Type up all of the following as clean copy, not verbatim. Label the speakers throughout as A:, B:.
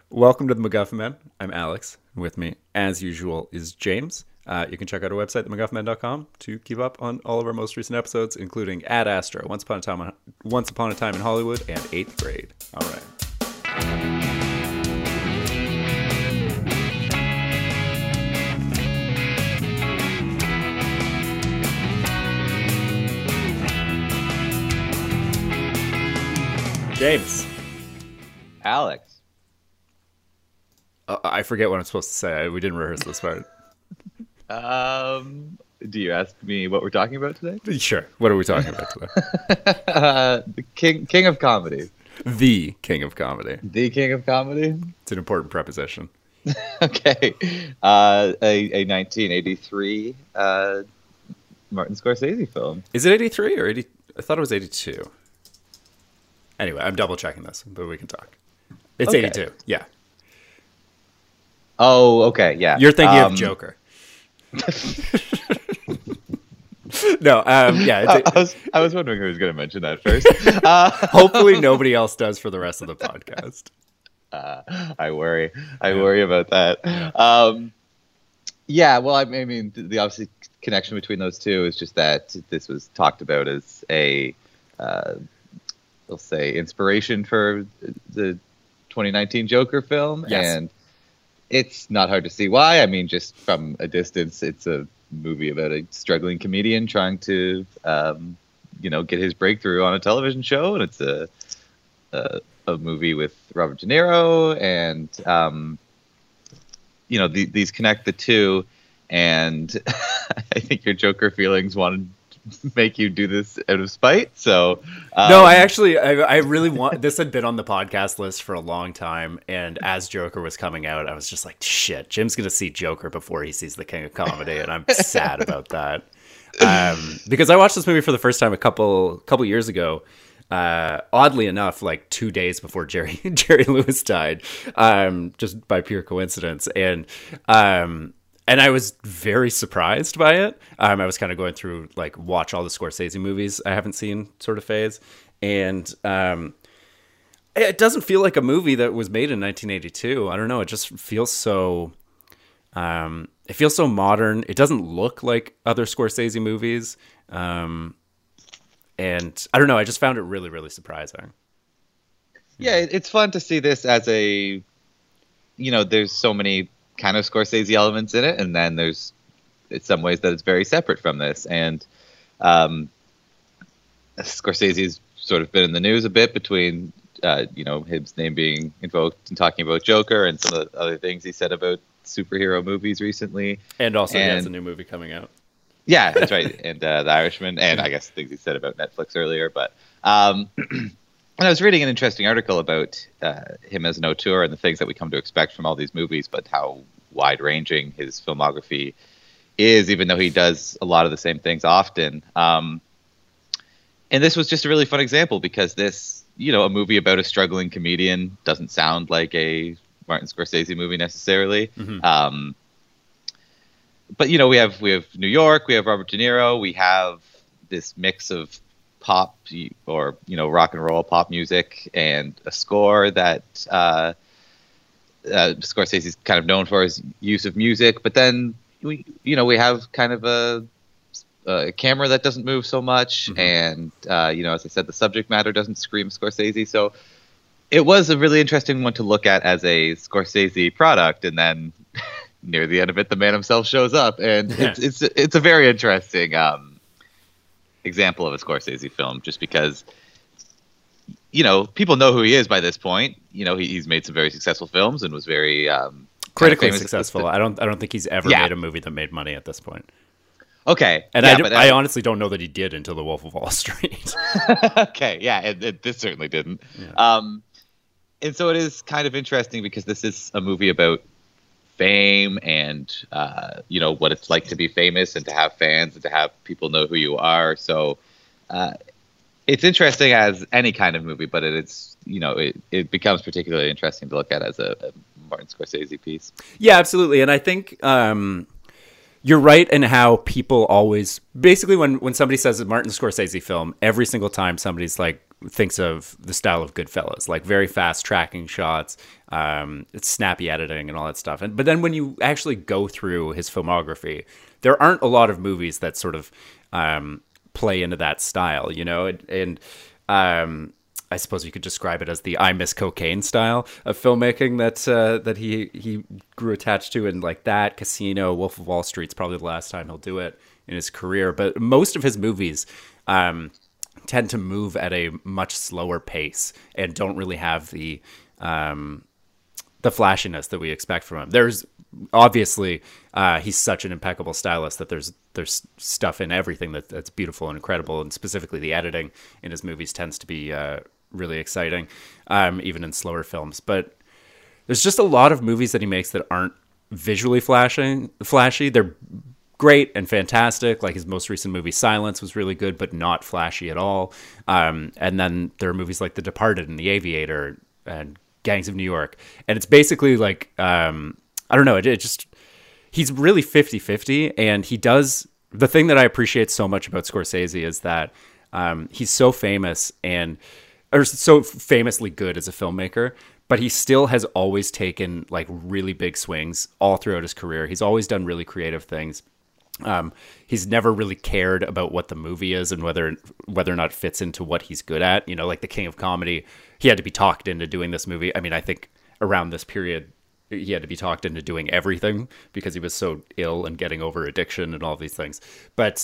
A: Welcome to the MacGuffin Men. I'm Alex. With me, as usual, is James. You can check out our website, themacguffinmen.com, to keep up on all of our most recent episodes, including Ad Astra, Once Upon a Time in Hollywood, and 8th Grade. All right. James.
B: Alex.
A: I forget what I'm supposed to say. We didn't rehearse this part.
B: Do you ask me what we're talking about today?
A: Sure. What are we talking about today?
B: The king of comedy.
A: The King of Comedy.
B: The king of comedy?
A: It's an important preposition.
B: Okay. A 1983 Martin Scorsese film.
A: Is it 83 or 80? I thought it was 82. Anyway, I'm double checking this, but we can talk. It's
B: Okay.
A: 82. Yeah.
B: Oh, okay, yeah.
A: You're thinking of Joker. No, yeah.
B: I was wondering who was going to mention that first.
A: Hopefully nobody else does for the rest of the podcast.
B: I worry about that. Yeah, well, I mean, the obviously connection between those two is just that this was talked about as a, we'll say, inspiration for the 2019 Joker film.
A: Yes.
B: And it's not hard to see why. I mean, just from a distance, it's a movie about a struggling comedian trying to, get his breakthrough on a television show. And it's a movie with Robert De Niro, and these connect the two. And I think your Joker feelings wanted to make you do this out of spite. So
A: No, I really want this. Had been on the podcast list for a long time, and as Joker was coming out, I was just like, shit, Jim's gonna see Joker before he sees the King of Comedy, and I'm sad about that. Because I watched this movie for the first time a couple years ago. Oddly enough, like 2 days before Jerry Lewis died, just by pure coincidence. And I was very surprised by it. I was kind of going through, like, watch all the Scorsese movies I haven't seen sort of phase. And it doesn't feel like a movie that was made in 1982. I don't know. It just feels so... it feels so modern. It doesn't look like other Scorsese movies. And I don't know. I just found it really, really surprising.
B: Yeah, it's fun to see this as a... there's so many kind of Scorsese elements in it, and then there's in some ways that it's very separate from this. And Scorsese's sort of been in the news a bit between his name being invoked and talking about Joker and some of the other things he said about superhero movies recently.
A: And also he has a new movie coming out.
B: Yeah, that's right. And The Irishman, and I guess things he said about Netflix earlier. But and I was reading an interesting article about him as an auteur and the things that we come to expect from all these movies, but how wide-ranging his filmography is, even though he does a lot of the same things often. And this was just a really fun example because this, a movie about a struggling comedian doesn't sound like a Martin Scorsese movie necessarily. Mm-hmm. But, we have New York, we have Robert De Niro, we have this mix of pop or rock and roll pop music and a score that Scorsese's kind of known for his use of music, but then we have kind of a camera that doesn't move so much, mm-hmm. and as I said, the subject matter doesn't scream Scorsese. So it was a really interesting one to look at as a Scorsese product, and then near the end of it, the man himself shows up, and it's a very interesting example of a Scorsese film, just because people know who he is by this point. He's made some very successful films and was very
A: critically successful. I don't think he's ever made a movie that made money at this point.
B: Okay,
A: and I honestly don't know that he did until The Wolf of Wall Street.
B: Okay, yeah, this certainly didn't. Yeah. And so it is kind of interesting because this is a movie about fame and what it's like to be famous and to have fans and to have people know who you are. So it's interesting as any kind of movie, but it's it becomes particularly interesting to look at as a Martin Scorsese piece.
A: Yeah, absolutely. And I think you're right in how people always basically when somebody says a Martin Scorsese film, every single time somebody's like thinks of the style of Goodfellas, like very fast tracking shots, it's snappy editing and all that stuff. But then when you actually go through his filmography, there aren't a lot of movies that sort of play into that style, you know? And I suppose you could describe it as the I Miss Cocaine style of filmmaking that he grew attached to, and like that, Casino, Wolf of Wall Street's probably the last time he'll do it in his career. But most of his movies tend to move at a much slower pace and don't really have the flashiness that we expect from him. There's obviously he's such an impeccable stylist that there's stuff in everything that's beautiful and incredible, and specifically the editing in his movies tends to be really exciting, even in slower films. But there's just a lot of movies that he makes that aren't visually flashy. They're great and fantastic. Like his most recent movie Silence was really good, but not flashy at all. And then there are movies like The Departed and The Aviator and Gangs of New York. And it's basically like, I don't know, he's really 50-50, and he does, the thing that I appreciate so much about Scorsese is that he's so famous or so famously good as a filmmaker, but he still has always taken like really big swings all throughout his career. He's always done really creative things. He's never really cared about what the movie is and whether or not it fits into what he's good at. You know, like The King of Comedy, he had to be talked into doing this movie. I mean, I think around this period, he had to be talked into doing everything because he was so ill and getting over addiction and all these things. But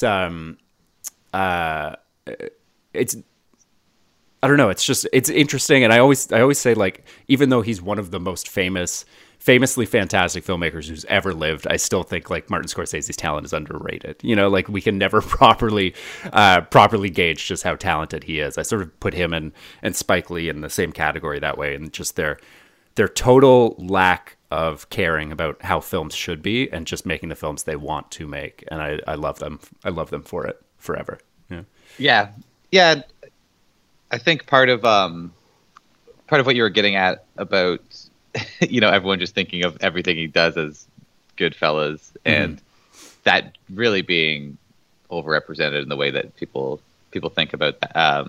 A: it's, I don't know. It's interesting. And I always say, like, even though he's one of the most famously fantastic filmmakers who's ever lived, I still think like Martin Scorsese's talent is underrated. You know, like we can never properly gauge just how talented he is. I sort of put him and Spike Lee in the same category that way, and just their total lack of caring about how films should be and just making the films they want to make. And I love them. I love them for it forever. Yeah.
B: Yeah. I think part of what you were getting at about, you know, everyone just thinking of everything he does as Goodfellas, and that really being overrepresented in the way that people think about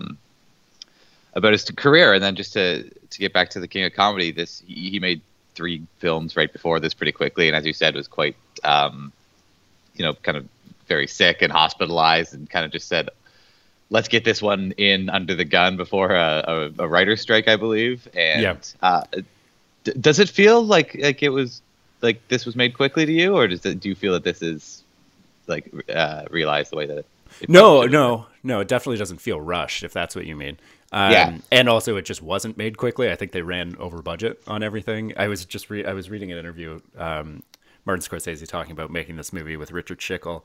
B: his career. And then just to get back to The King of Comedy, he made 3 films right before this pretty quickly, and as you said, was quite kind of very sick and hospitalized, and kind of just said, let's get this one in under the gun before a writer's strike, I believe. And does it feel like it was like this was made quickly to you, or do you feel that this is like realized the way that it
A: No, it definitely doesn't feel rushed, if that's what you mean. And also it just wasn't made quickly. I think they ran over budget on everything. I was reading an interview, Martin Scorsese talking about making this movie with Richard Schickel,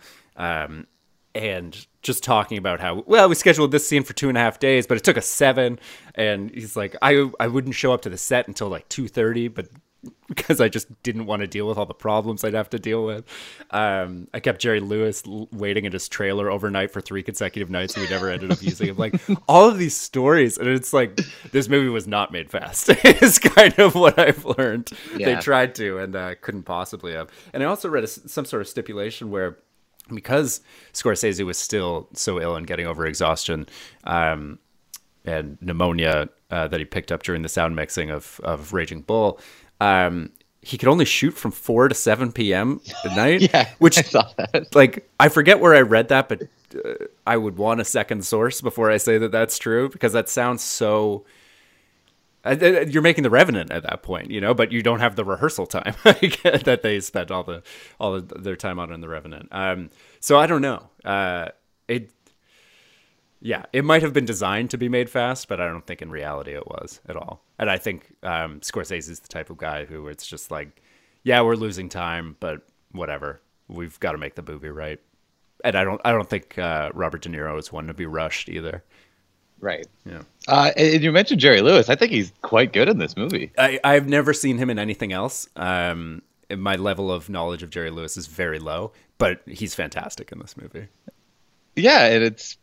A: and just talking about how, well, we scheduled this scene for 2.5 days, but it took us 7. And he's like, I wouldn't show up to the set until like 2:30, but because I just didn't want to deal with all the problems I'd have to deal with. I kept Jerry Lewis waiting in his trailer overnight for 3 consecutive nights, and we never ended up using him. Like all of these stories, and it's like, this movie was not made fast. It's kind of what I've learned. Yeah. They tried to, and couldn't possibly have. And I also read some sort of stipulation where, because Scorsese was still so ill and getting over exhaustion and pneumonia that he picked up during the sound mixing of Raging Bull, he could only shoot from 4 to 7 p.m. at night.
B: Yeah,
A: which,
B: I saw that.
A: Like, I forget where I read that, but I would want a second source before I say that that's true, because that sounds so... You're making The Revenant at that point, you know, but you don't have the rehearsal time that they spent all their time on in The Revenant. So I don't know. It might have been designed to be made fast, but I don't think in reality it was at all. And I think Scorsese is the type of guy who it's just like, yeah, we're losing time, but whatever, we've got to make the movie right. And I don't think Robert De Niro is one to be rushed either.
B: Right.
A: Yeah.
B: And you mentioned Jerry Lewis. I think he's quite good in this movie.
A: I've never seen him in anything else. My level of knowledge of Jerry Lewis is very low, but he's fantastic in this movie.
B: Yeah, and it's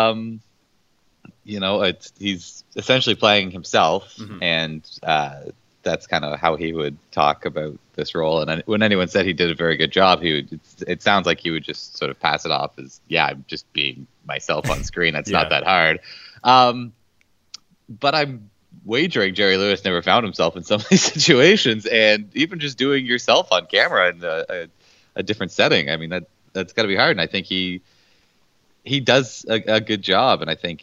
B: he's essentially playing himself, and that's kind of how he would talk about this role. And when anyone said he did a very good job, it sounds like he would just sort of pass it off as, yeah, I'm just being myself on screen. It's not that hard. But I'm wagering Jerry Lewis never found himself in some of these situations, and even just doing yourself on camera in a different setting. I mean, that's got to be hard, and I think he does a good job, and I think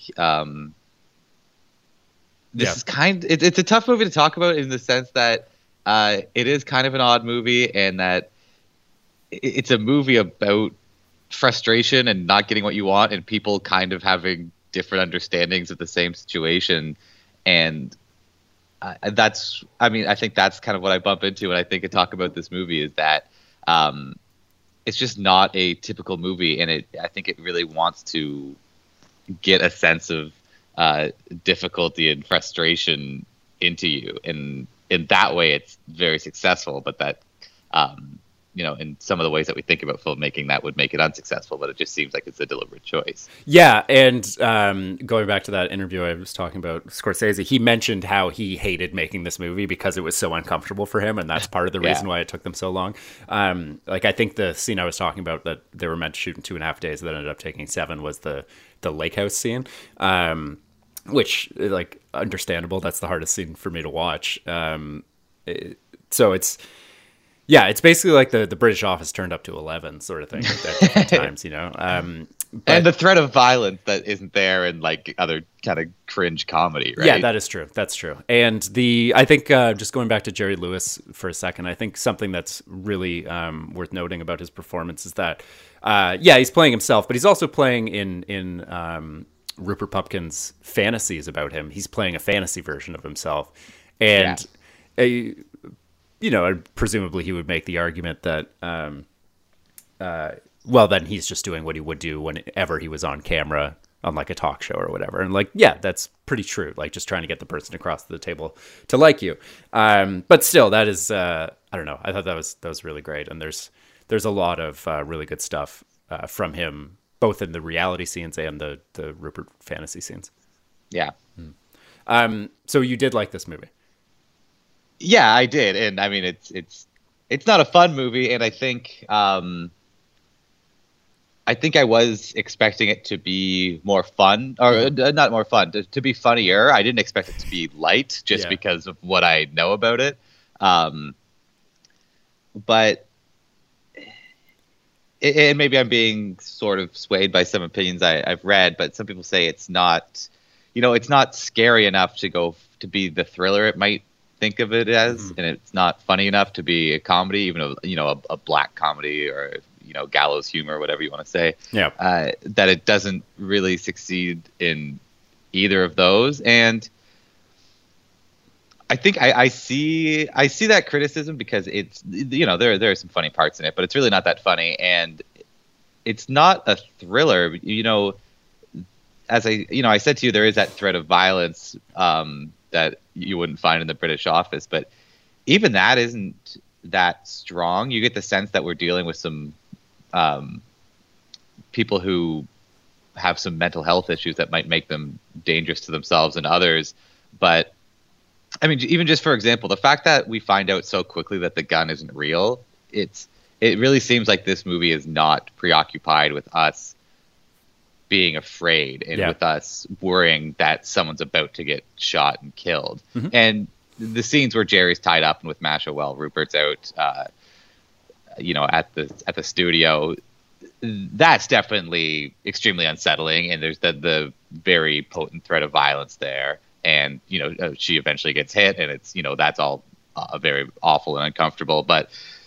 B: this is it's a tough movie to talk about in the sense that it is kind of an odd movie, and that it's a movie about frustration and not getting what you want, and people kind of having different understandings of the same situation. And I think that's kind of what I bump into when I think and talk about this movie, is that it's just not a typical movie, and I think it really wants to get a sense of difficulty and frustration into you, and in that way it's very successful. But that in some of the ways that we think about filmmaking, that would make it unsuccessful, but it just seems like it's a deliberate choice.
A: Yeah, and going back to that interview I was talking about, Scorsese, he mentioned how he hated making this movie because it was so uncomfortable for him, and that's part of the reason why it took them so long. I think the scene I was talking about that they were meant to shoot in 2.5 days that ended up taking 7 was the lake house scene, which, like, understandable. That's the hardest scene for me to watch. So it's... Yeah, it's basically like the British Office turned up to 11 sort of thing at different times,
B: and the threat of violence that isn't there in like other kind of cringe comedy, right?
A: Yeah, that is true. That's true. And I think just going back to Jerry Lewis for a second, I think something that's really worth noting about his performance is that, he's playing himself, but he's also playing in Rupert Pupkin's fantasies about him. He's playing a fantasy version of himself. And... presumably he would make the argument that, then he's just doing what he would do whenever he was on camera on like a talk show or whatever. And like, yeah, that's pretty true. Like just trying to get the person across the table to like you. But still, that is, I don't know. I thought that was really great. And there's a lot of really good stuff from him, both in the reality scenes and the Rupert fantasy scenes.
B: Yeah.
A: So you did like this movie?
B: Yeah, I did, and I mean it's not a fun movie, and I think I was expecting it to be more fun, or not more fun, to be funnier. I didn't expect it to be light, just because of what I know about it. But and maybe I'm being sort of swayed by some opinions I've read, but some people say it's not, it's not scary enough to be the thriller it might think of it as, and it's not funny enough to be a comedy, even a black comedy or gallows humor, whatever you want to say. That it doesn't really succeed in either of those, and I think I see that criticism because it's there are some funny parts in it, but it's really not that funny, and it's not a thriller. As I said to you, there is that threat of violence that you wouldn't find in the British Office, but even that isn't that strong. You get the sense that we're dealing with some people who have some mental health issues that might make them dangerous to themselves and others. But I mean, even just for example, the fact that we find out so quickly that the gun isn't real, it really seems like this movie is not preoccupied with us being afraid and with us worrying that someone's about to get shot and killed. And the scenes where Jerry's tied up and with Masha while Rupert's out, at the studio, that's definitely extremely unsettling. And there's the very potent threat of violence there. And, she eventually gets hit, and it's, that's all very awful and uncomfortable. But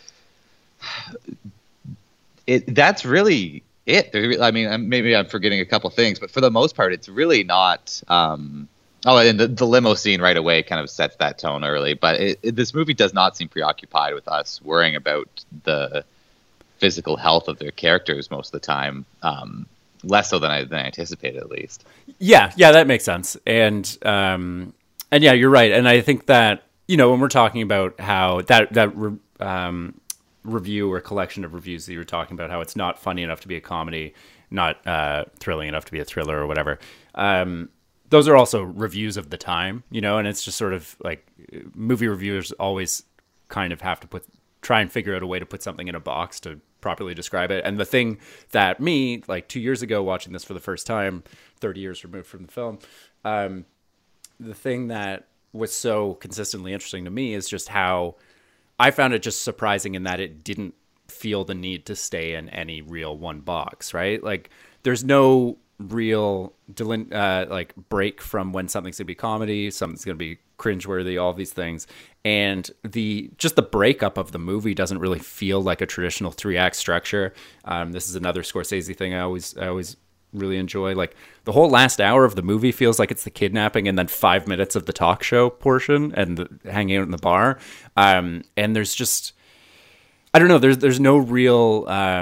B: that's really it. I mean, maybe I'm forgetting a couple things, but for the most part, it's really not. And the limo scene right away kind of sets that tone early. But this movie does not seem preoccupied with us worrying about the physical health of their characters most of the time. Less so than I anticipated, at least. Yeah,
A: that makes sense. And yeah, you're right. And I think that when we're talking about how that review or collection of reviews that you were talking about, how it's not funny enough to be a comedy, not thrilling enough to be a thriller or whatever. Those are also reviews of the time, and it's just sort of like movie reviewers always kind of have to try and figure out a way to put something in a box to properly describe it. And the thing that me, like 2 years ago, watching this for the first time, 30 years removed from the film, the thing that was so consistently interesting to me is just how I found it just surprising in that it didn't feel the need to stay in any real one box, right? Like there's no real like break from when something's gonna be comedy, something's gonna be cringeworthy, all these things. And the breakup of the movie doesn't really feel like a traditional 3-act structure. This is another Scorsese thing I always really enjoy. Like the whole last hour of the movie feels like it's the kidnapping and then 5 minutes of the talk show portion and hanging out in the bar. And there's just, I don't know, there's no real,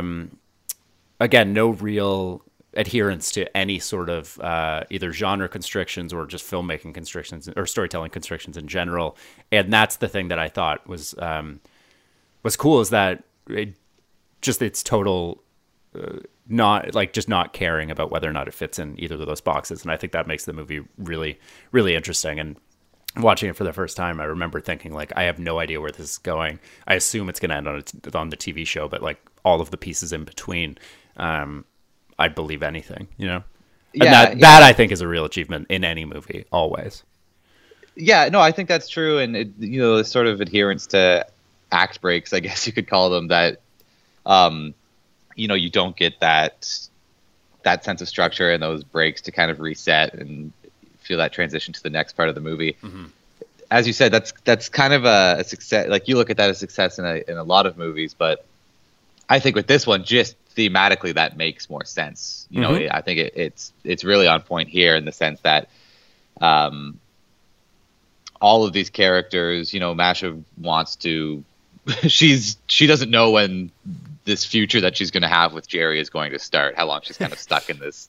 A: no real adherence to any sort of either genre constrictions or just filmmaking constrictions or storytelling constrictions in general. And that's the thing that I thought was cool, is that it's total not caring about whether or not it fits in either of those boxes. And I think that makes the movie really, really interesting. And watching it for the first time, I remember thinking, like, I have no idea where this is going. I assume it's going to end on the TV show, but like all of the pieces in between, I'd believe anything, you know? And that I think is a real achievement in any movie, always.
B: Yeah, no, I think that's true. And, the sort of adherence to act breaks, I guess you could call them, that, you don't get that sense of structure and those breaks to kind of reset and feel that transition to the next part of the movie. Mm-hmm. As you said, that's kind of a success. Like you look at that as success in a lot of movies, but I think with this one, just thematically, that makes more sense. I think it's really on point here in the sense that all of these characters, Masha wants to. She doesn't know when this future that she's going to have with Jerry is going to start. How long she's kind of stuck in this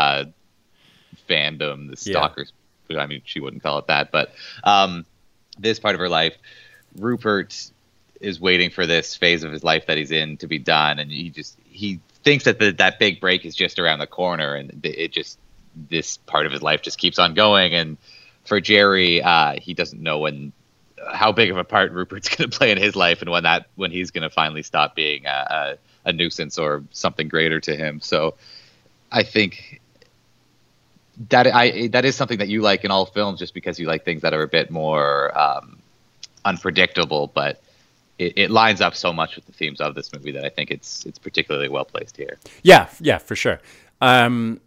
B: fandom, this stalkers. I mean, she wouldn't call it that, but this part of her life, Rupert is waiting for this phase of his life that he's in to be done, and he thinks that that big break is just around the corner, and this part of his life just keeps on going. And for Jerry, he doesn't know how big of a part Rupert's going to play in his life, and when he's going to finally stop being a nuisance or something greater to him. So I think that is something that you like in all films, just because you like things that are a bit more unpredictable, but it lines up so much with the themes of this movie that I think it's particularly well placed here. Yeah,
A: for sure. Can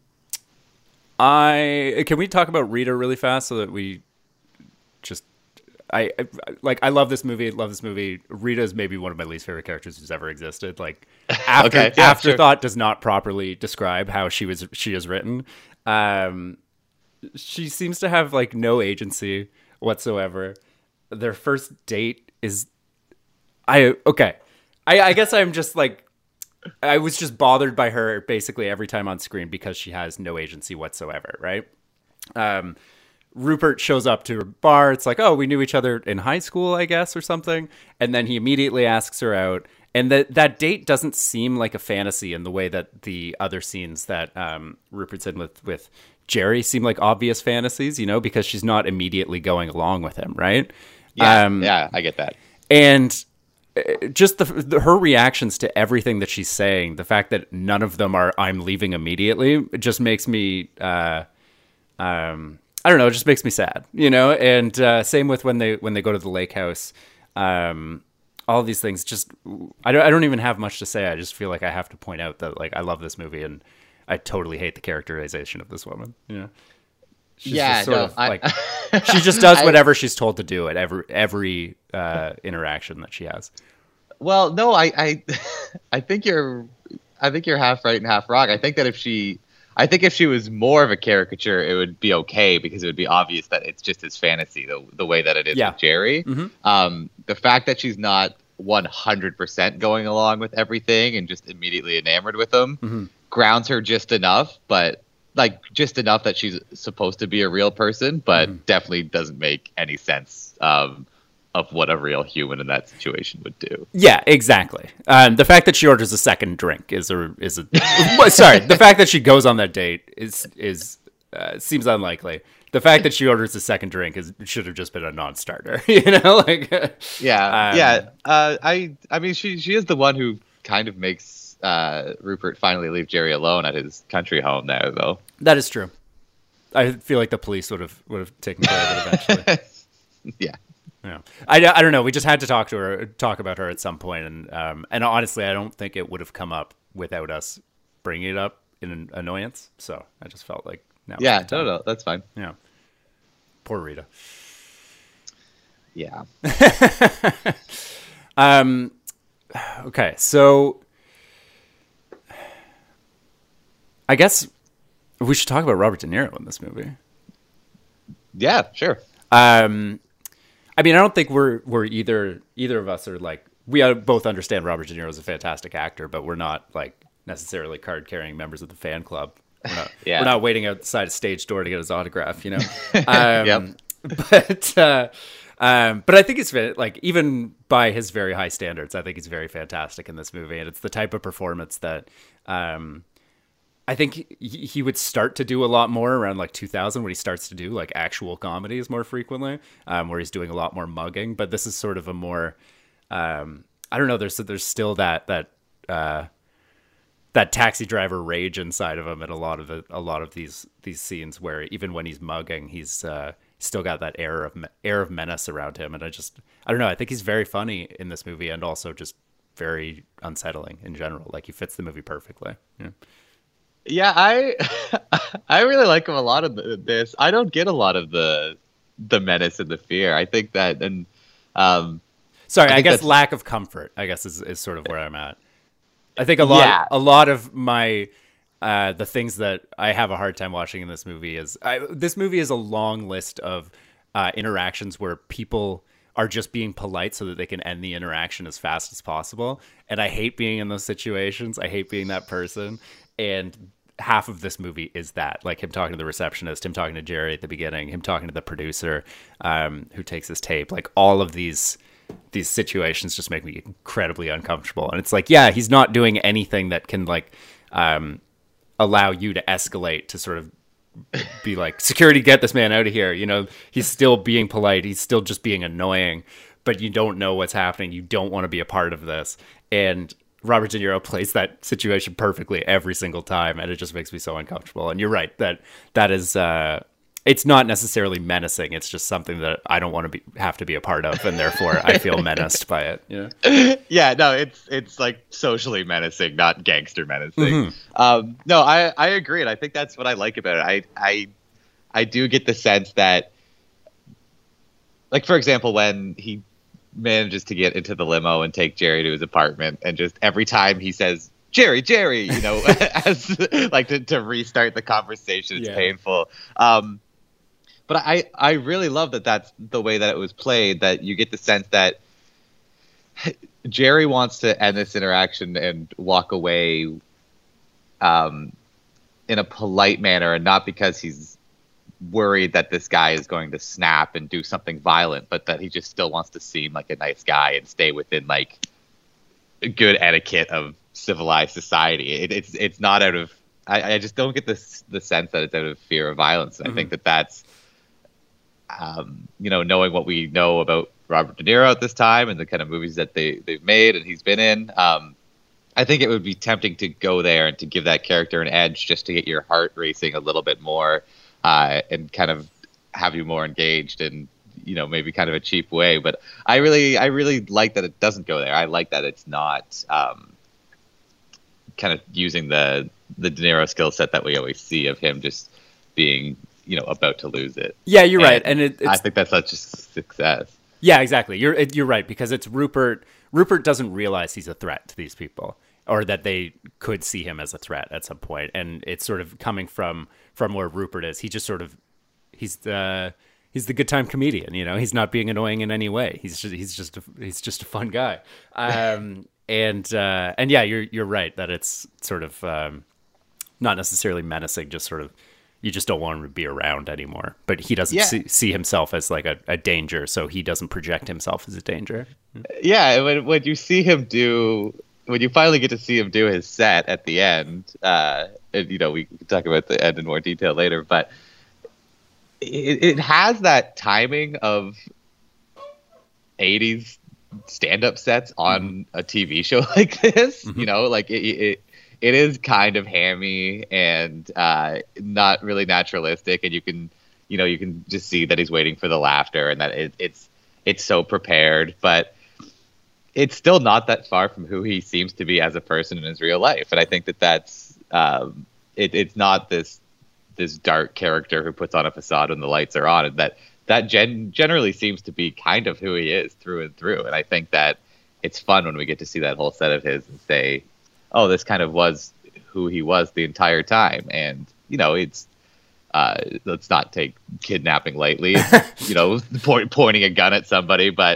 A: we talk about Rita really fast so that we just I love this movie. Rita is maybe one of my least favorite characters who's ever existed. Like Afterthought does not properly describe how she is written. She seems to have like no agency whatsoever. Their first date is I guess I'm just like, I was just bothered by her basically every time on screen because she has no agency whatsoever, right? Rupert shows up to her bar. It's like, oh, we knew each other in high school, I guess, or something. And then he immediately asks her out. And that date doesn't seem like a fantasy in the way that the other scenes that Rupert's in with Jerry seem like obvious fantasies, because she's not immediately going along with him, right?
B: Yeah, I get that.
A: And just her reactions to everything that she's saying, the fact that none of them are "I'm leaving immediately," it just makes me I don't know, it just makes me sad, And same with when they go to the lake house. All of these things, just I don't even have much to say. I just feel like I have to point out that like I love this movie and I totally hate the characterization of this woman. She's just she just does whatever she's told to do at every interaction that she has.
B: Well, no, I think you're half right and half wrong. I think if she was more of a caricature, it would be okay because it would be obvious that it's just his fantasy, the way that it is with Jerry. Mm-hmm. The fact that she's not 100% going along with everything and just immediately enamored with him grounds her just enough, but like just enough that she's supposed to be a real person, but definitely doesn't make any sense of what a real human in that situation would do.
A: Yeah, exactly. The fact that she orders a second drink is sorry. The fact that she goes on that date is seems unlikely. The fact that she orders a second drink should have just been a non-starter.
B: I mean, she is the one who kind of makes Rupert finally leave Jerry alone at his country home there, though.
A: That is true. I feel like the police would have taken care of it eventually.
B: Yeah.
A: Yeah, I don't know. We just had to talk about her at some point, and honestly, I don't think it would have come up without us bringing it up in an annoyance. So I just felt like now.
B: Yeah, no, that's fine.
A: Yeah, poor Rita.
B: Yeah.
A: Okay, so I guess we should talk about Robert De Niro in this movie.
B: Yeah, sure.
A: I mean, I don't think we're either of us are like, we both understand Robert De Niro is a fantastic actor, but we're not like necessarily card carrying members of the fan club. We're not waiting outside a stage door to get his autograph, you know.
B: Yep.
A: But I think it's like, even by his very high standards, I think he's very fantastic in this movie, and it's the type of performance that I think he would start to do a lot more around like 2000, when he starts to do like actual comedies more frequently, where he's doing a lot more mugging. But this is sort of a more, I don't know. There's still that taxi driver rage inside of him in a lot of these scenes, where even when he's mugging, he's still got that air of menace around him. And I don't know. I think he's very funny in this movie, and also just very unsettling in general. Like, he fits the movie perfectly. Yeah.
B: Yeah, I really like him a lot of this. I don't get a lot of the menace and the fear. I think that, and
A: I guess lack of comfort, I guess, is sort of where I'm at. I think a lot of my the things that I have a hard time watching in this movie is this movie is a long list of interactions where people are just being polite so that they can end the interaction as fast as possible. And I hate being in those situations. I hate being that person. And half of this movie is that, like him talking to the receptionist, him talking to Jerry at the beginning, him talking to the producer who takes his tape. Like, all of these situations just make me incredibly uncomfortable. And it's like, yeah, he's not doing anything that can like allow you to escalate to sort of be like, security, get this man out of here. You know, he's still being polite. He's still just being annoying, but you don't know what's happening. You don't want to be a part of this. And Robert De Niro plays that situation perfectly every single time, and it just makes me so uncomfortable. And you're right, that is it's not necessarily menacing. It's just something that I don't want to have to be a part of, and therefore I feel menaced by it. Yeah.
B: Yeah, no, it's like socially menacing, not gangster menacing. Mm-hmm. No, I agree, and I think that's what I like about it. I do get the sense that, like, for example, when he manages to get into the limo and take Jerry to his apartment, and just every time he says Jerry, you know, as like to restart the conversation, it's painful. But I really love that that's the way that it was played, that you get the sense that Jerry wants to end this interaction and walk away in a polite manner, and not because he's worried that this guy is going to snap and do something violent, but that he just still wants to seem like a nice guy and stay within like good etiquette of civilized society. It's not out of, I just don't get the sense that it's out of fear of violence. And I think that's you know, knowing what we know about Robert De Niro at this time and the kind of movies that they've made and he's been in, I think it would be tempting to go there and to give that character an edge, just to get your heart racing a little bit more. And kind of have you more engaged in, you know, maybe kind of a cheap way. But I really like that it doesn't go there. I like that it's not kind of using the De Niro skill set that we always see of him just being, you know, about to lose it.
A: Yeah, you're right. And
B: I think that's such a success.
A: Yeah, exactly. You're right, because it's Rupert. Rupert doesn't realize he's a threat to these people, or that they could see him as a threat at some point. And it's sort of coming from where Rupert is. He just sort of, he's the good time comedian, you know, he's not being annoying in any way. He's just a fun guy. And yeah, you're right that it's sort of, not necessarily menacing, just sort of, you just don't want him to be around anymore, but he doesn't see himself as like a danger. So he doesn't project himself as a danger.
B: Yeah. When you see him when you finally get to see him do his set at the end, and, you know, we can talk about the end in more detail later, but it has that timing of 80s stand-up sets on a TV show like this. You know, like it is kind of hammy and not really naturalistic, and you you can just see that he's waiting for the laughter and that it's so prepared, but it's still not that far from who he seems to be as a person in his real life. And I think that's it's not this dark character who puts on a facade when the lights are on, and that generally seems to be kind of who he is through and through. And I think that it's fun when we get to see that whole set of his and say, oh, this kind of was who he was the entire time. And, it's, let's not take kidnapping lightly, pointing a gun at somebody, but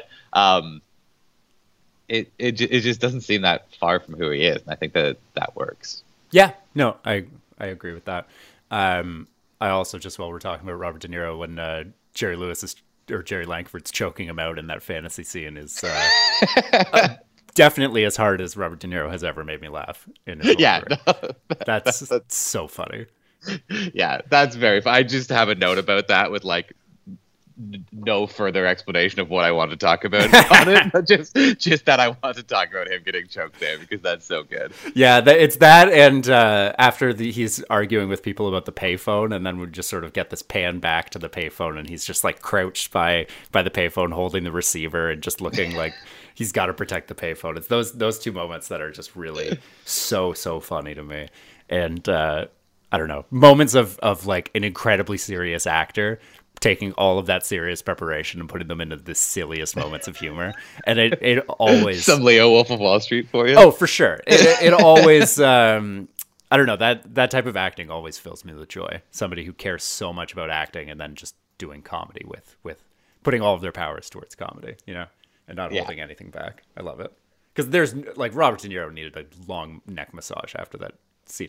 B: it just doesn't seem that far from who he is. And I think that works.
A: Yeah, no, I agree with that. I also, just while we're talking about Robert De Niro, when Jerry Langford's choking him out in that fantasy scene is definitely as hard as Robert De Niro has ever made me laugh in his career. That's so funny.
B: Yeah, that's very fun. I just have a note about that with like no further explanation of what I want to talk about on it, but just that I want to talk about him getting choked there because that's so good.
A: Yeah, it's that, and after he's arguing with people about the payphone, and then we just sort of get this pan back to the payphone, and he's just like crouched by the payphone, holding the receiver, and just looking like he's got to protect the payphone. It's those two moments that are just really so funny to me, and I don't know, moments of like an incredibly serious actor taking all of that serious preparation and putting them into the silliest moments of humor. And it always...
B: Some Leo Wolf of Wall Street for you?
A: Oh, for sure. It always... I don't know, that type of acting always fills me with joy. Somebody who cares so much about acting and then just doing comedy with putting all of their powers towards comedy, and not holding anything back. I love it. Because there's, like, Robert De Niro needed a long neck massage after that scene.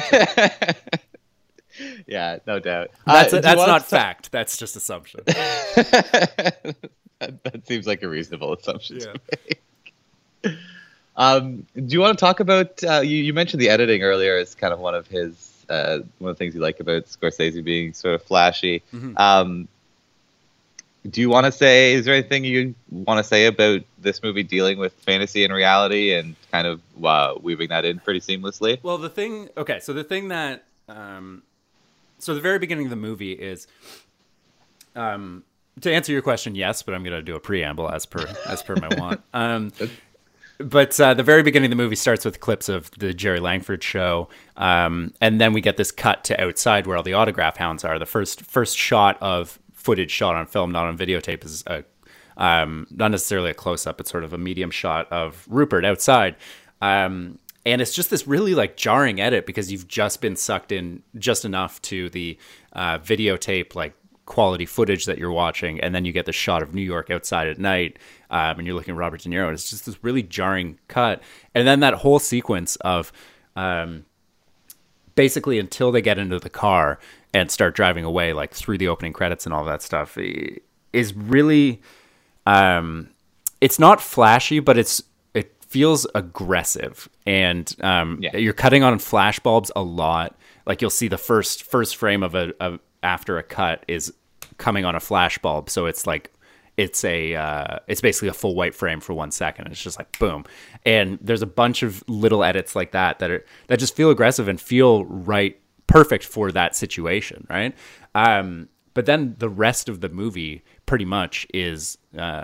B: Yeah, no doubt.
A: That's not fact. That's just assumption.
B: That seems like a reasonable assumption to make. Do you want to talk about? You mentioned the editing earlier as kind of one of the things you like about Scorsese being sort of flashy. Mm-hmm. Do you want to say? Is there anything you want to say about this movie dealing with fantasy and reality and kind of weaving that in pretty seamlessly?
A: Well, the thing that. So the very beginning of the movie is, to answer your question, yes, but I'm going to do a preamble as per my want. But the very beginning of the movie starts with clips of the Jerry Langford show, and then we get this cut to outside where all the autograph hounds are. The first shot of footage shot on film, not on videotape, is not necessarily a close-up, it's sort of a medium shot of Rupert outside. And it's just this really like jarring edit because you've just been sucked in just enough to the videotape like quality footage that you're watching, and then you get the shot of New York outside at night, and you're looking at Robert De Niro. And it's just this really jarring cut, and then that whole sequence of basically until they get into the car and start driving away, like through the opening credits and all that stuff, is really it's not flashy, but it feels aggressive, and you're cutting on flash bulbs a lot. Like you'll see the first frame of after a cut is coming on a flash bulb, so it's like it's basically a full white frame for 1 second. It's just like boom, and there's a bunch of little edits like that that just feel aggressive and feel perfect for that situation, right? But then the rest of the movie pretty much is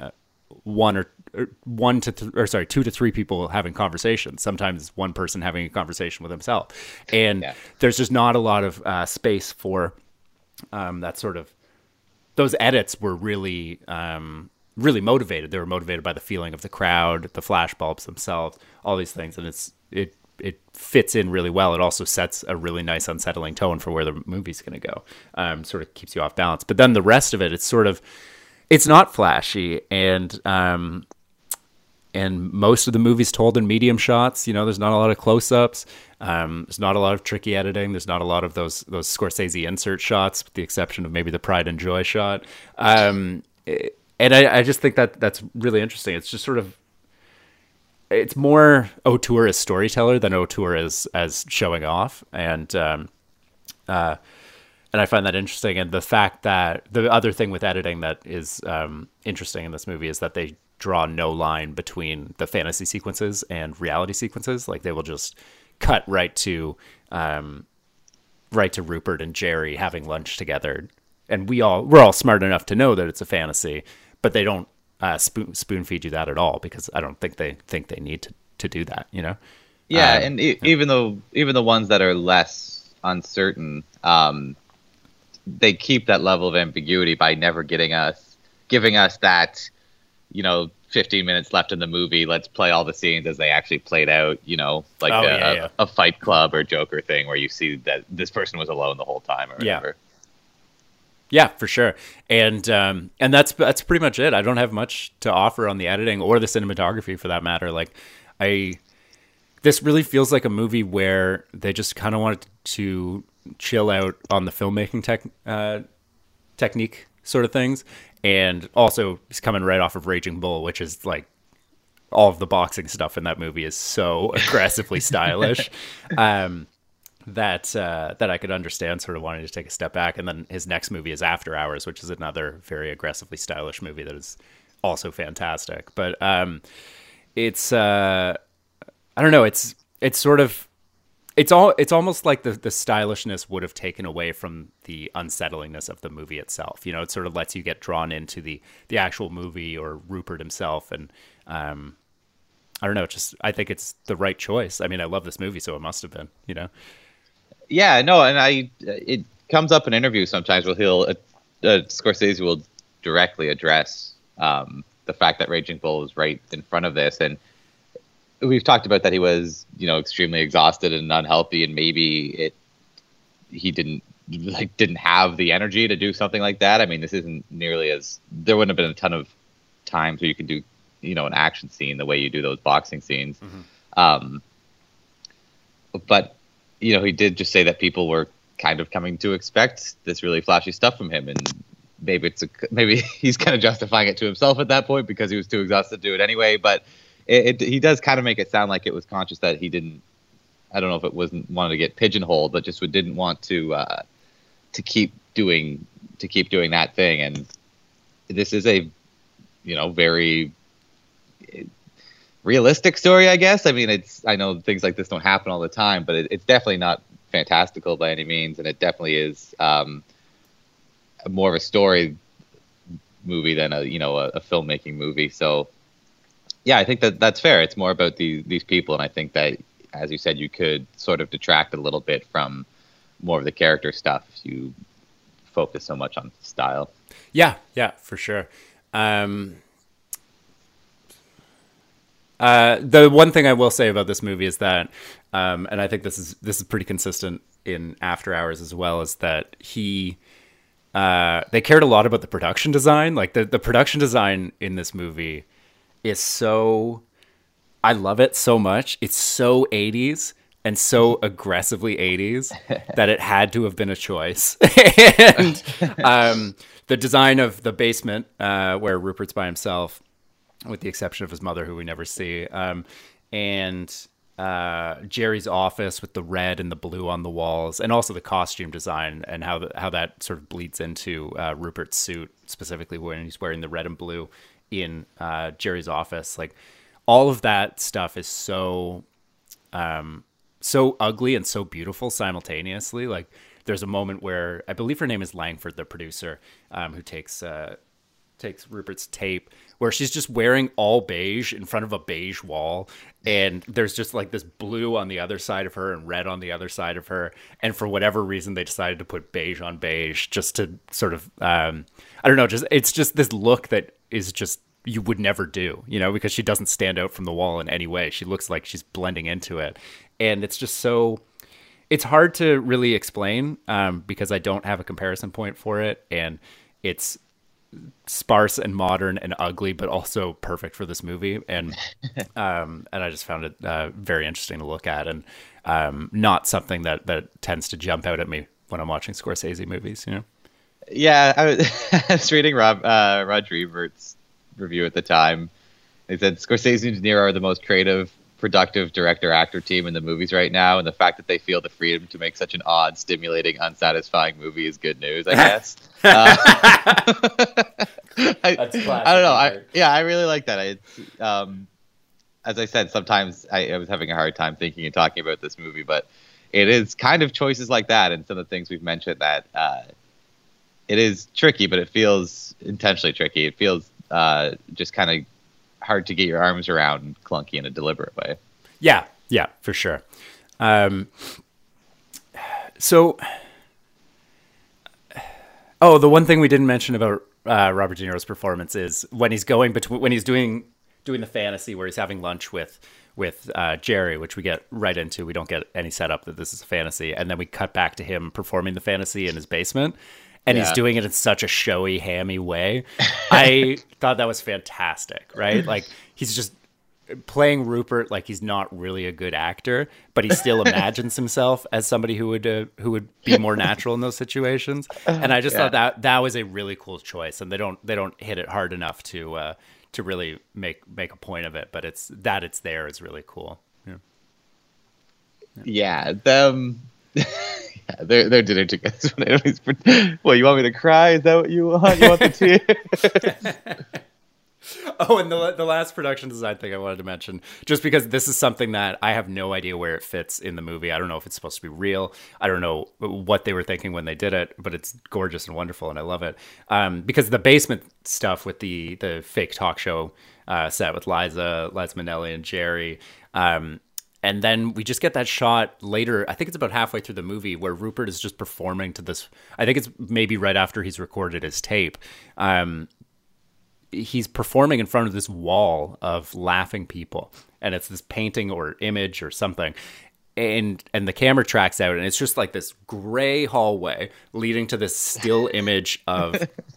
A: two to three people having conversations. Sometimes one person having a conversation with himself, and there's just not a lot of space for that sort of. Those edits were really motivated. They were motivated by the feeling of the crowd, the flashbulbs themselves, all these things, and it fits in really well. It also sets a really nice unsettling tone for where the movie's going to go. Sort of keeps you off balance. But then the rest of it, it's not flashy, and most of the movie's told in medium shots. There's not a lot of close-ups. There's not a lot of tricky editing. There's not a lot of those Scorsese insert shots, with the exception of maybe the Pride and Joy shot. And I just think that's really interesting. It's just sort of, it's more auteur as storyteller than auteur as showing off, and I find that interesting. And the fact that the other thing with editing that is interesting in this movie is that they draw no line between the fantasy sequences and reality sequences. Like they will just cut right to Rupert and Jerry having lunch together and we're all smart enough to know that it's a fantasy, but they don't spoon feed you that at all, because I don't think they need to do that, you know.
B: Yeah, and even the ones that are less uncertain, they keep that level of ambiguity by never giving us that, 15 minutes left in the movie, let's play all the scenes as they actually played out, like a Fight Club or Joker thing where you see that this person was alone the whole time or whatever.
A: Yeah, for sure. And that's pretty much it. I don't have much to offer on the editing or the cinematography for that matter. Like, this really feels like a movie where they just kind of wanted to chill out on the filmmaking technique sort of things. And also, he's coming right off of Raging Bull, which is like all of the boxing stuff in that movie is so aggressively stylish that I could understand sort of wanting to take a step back. And then his next movie is After Hours, which is another very aggressively stylish movie that is also fantastic. But it's I don't know. It's sort of it's almost like the stylishness would have taken away from the unsettlingness of the movie itself. You know, it sort of lets you get drawn into the actual movie or Rupert himself. And I don't know. I think it's the right choice. I mean, I love this movie, so it must have been. You know.
B: Yeah. No. And it comes up in interviews sometimes where Scorsese will directly address the fact that Raging Bull was right in front of this. And we've talked about that he was, extremely exhausted and unhealthy, and maybe he didn't have the energy to do something like that. I mean, this isn't nearly there wouldn't have been a ton of times where you could do, an action scene the way you do those boxing scenes. Mm-hmm. But, he did just say that people were kind of coming to expect this really flashy stuff from him, and maybe he's kind of justifying it to himself at that point because he was too exhausted to do it anyway. But he does kind of make it sound like it was conscious that he didn't. I don't know if it wasn't wanted to get pigeonholed, but just didn't want to keep doing that thing. And this is a very realistic story, I guess. I mean, I know things like this don't happen all the time, but it's definitely not fantastical by any means, and it definitely is more of a story movie than a filmmaking movie. So. Yeah, I think that's fair. It's more about these people, and I think that, as you said, you could sort of detract a little bit from more of the character stuff if you focus so much on style.
A: Yeah, for sure. The one thing I will say about this movie is that, and I think this is pretty consistent in After Hours as well, is that they cared a lot about the production design. Like the production design in this movie is so, I love it so much. It's so 80s and so aggressively 80s that it had to have been a choice. And the design of the basement, where Rupert's by himself, with the exception of his mother, who we never see, and Jerry's office with the red and the blue on the walls, and also the costume design and how that sort of bleeds into Rupert's suit, specifically when he's wearing the red and blue in Jerry's office. Like, all of that stuff is so ugly and so beautiful simultaneously. Like, there's a moment where I believe her name is Langford, the producer, who takes Rupert's tape, where she's just wearing all beige in front of a beige wall, and there's just like this blue on the other side of her and red on the other side of her, and for whatever reason they decided to put beige on beige just to sort of I don't know, it's just this look that is just, you would never do, because she doesn't stand out from the wall in any way. She looks like she's blending into it, and it's just so, it's hard to really explain because I don't have a comparison point for it, and it's sparse and modern and ugly, but also perfect for this movie. And I just found it very interesting to look at, and not something that tends to jump out at me when I'm watching Scorsese movies,
B: Yeah, I was reading Roger Ebert's review at the time. He said Scorsese and De Niro are the most creative, productive director-actor team in the movies right now, and the fact that they feel the freedom to make such an odd, stimulating, unsatisfying movie is good news, I guess. That's classic. I don't know. I really like that. It's as I said, sometimes I was having a hard time thinking and talking about this movie, but it is kind of choices like that and some of the things we've mentioned that it is tricky, but it feels intentionally tricky. It feels just kind of hard to get your arms around and clunky in a deliberate way.
A: Yeah, for sure. So, the one thing we didn't mention about Robert De Niro's performance is when he's doing the fantasy where he's having lunch with Jerry, which we get right into. We don't get any setup that this is a fantasy, and then we cut back to him performing the fantasy in his basement, and he's doing it in such a showy, hammy way. I thought that was fantastic, right? Like, he's just playing Rupert like he's not really a good actor, but he still imagines himself as somebody who would be more natural in those situations. And I just thought that was a really cool choice, and they don't hit it hard enough to really make a point of it, but it's there is really cool.
B: Their dinner together. Well, you want me to cry? Is that what you want? You want the tear?
A: Oh, and the last production design thing I wanted to mention, just because this is something that I have no idea where it fits in the movie. I don't know if it's supposed to be real. I don't know what they were thinking when they did it, but it's gorgeous and wonderful, and I love it. Because the basement stuff with the fake talk show set with Liza Minnelli and Jerry, and then we just get that shot later. I think it's about halfway through the movie where Rupert is just performing to this. I think it's maybe right after he's recorded his tape. He's performing in front of this wall of laughing people, and it's this painting or image or something, and the camera tracks out, and it's just like this gray hallway leading to this still image of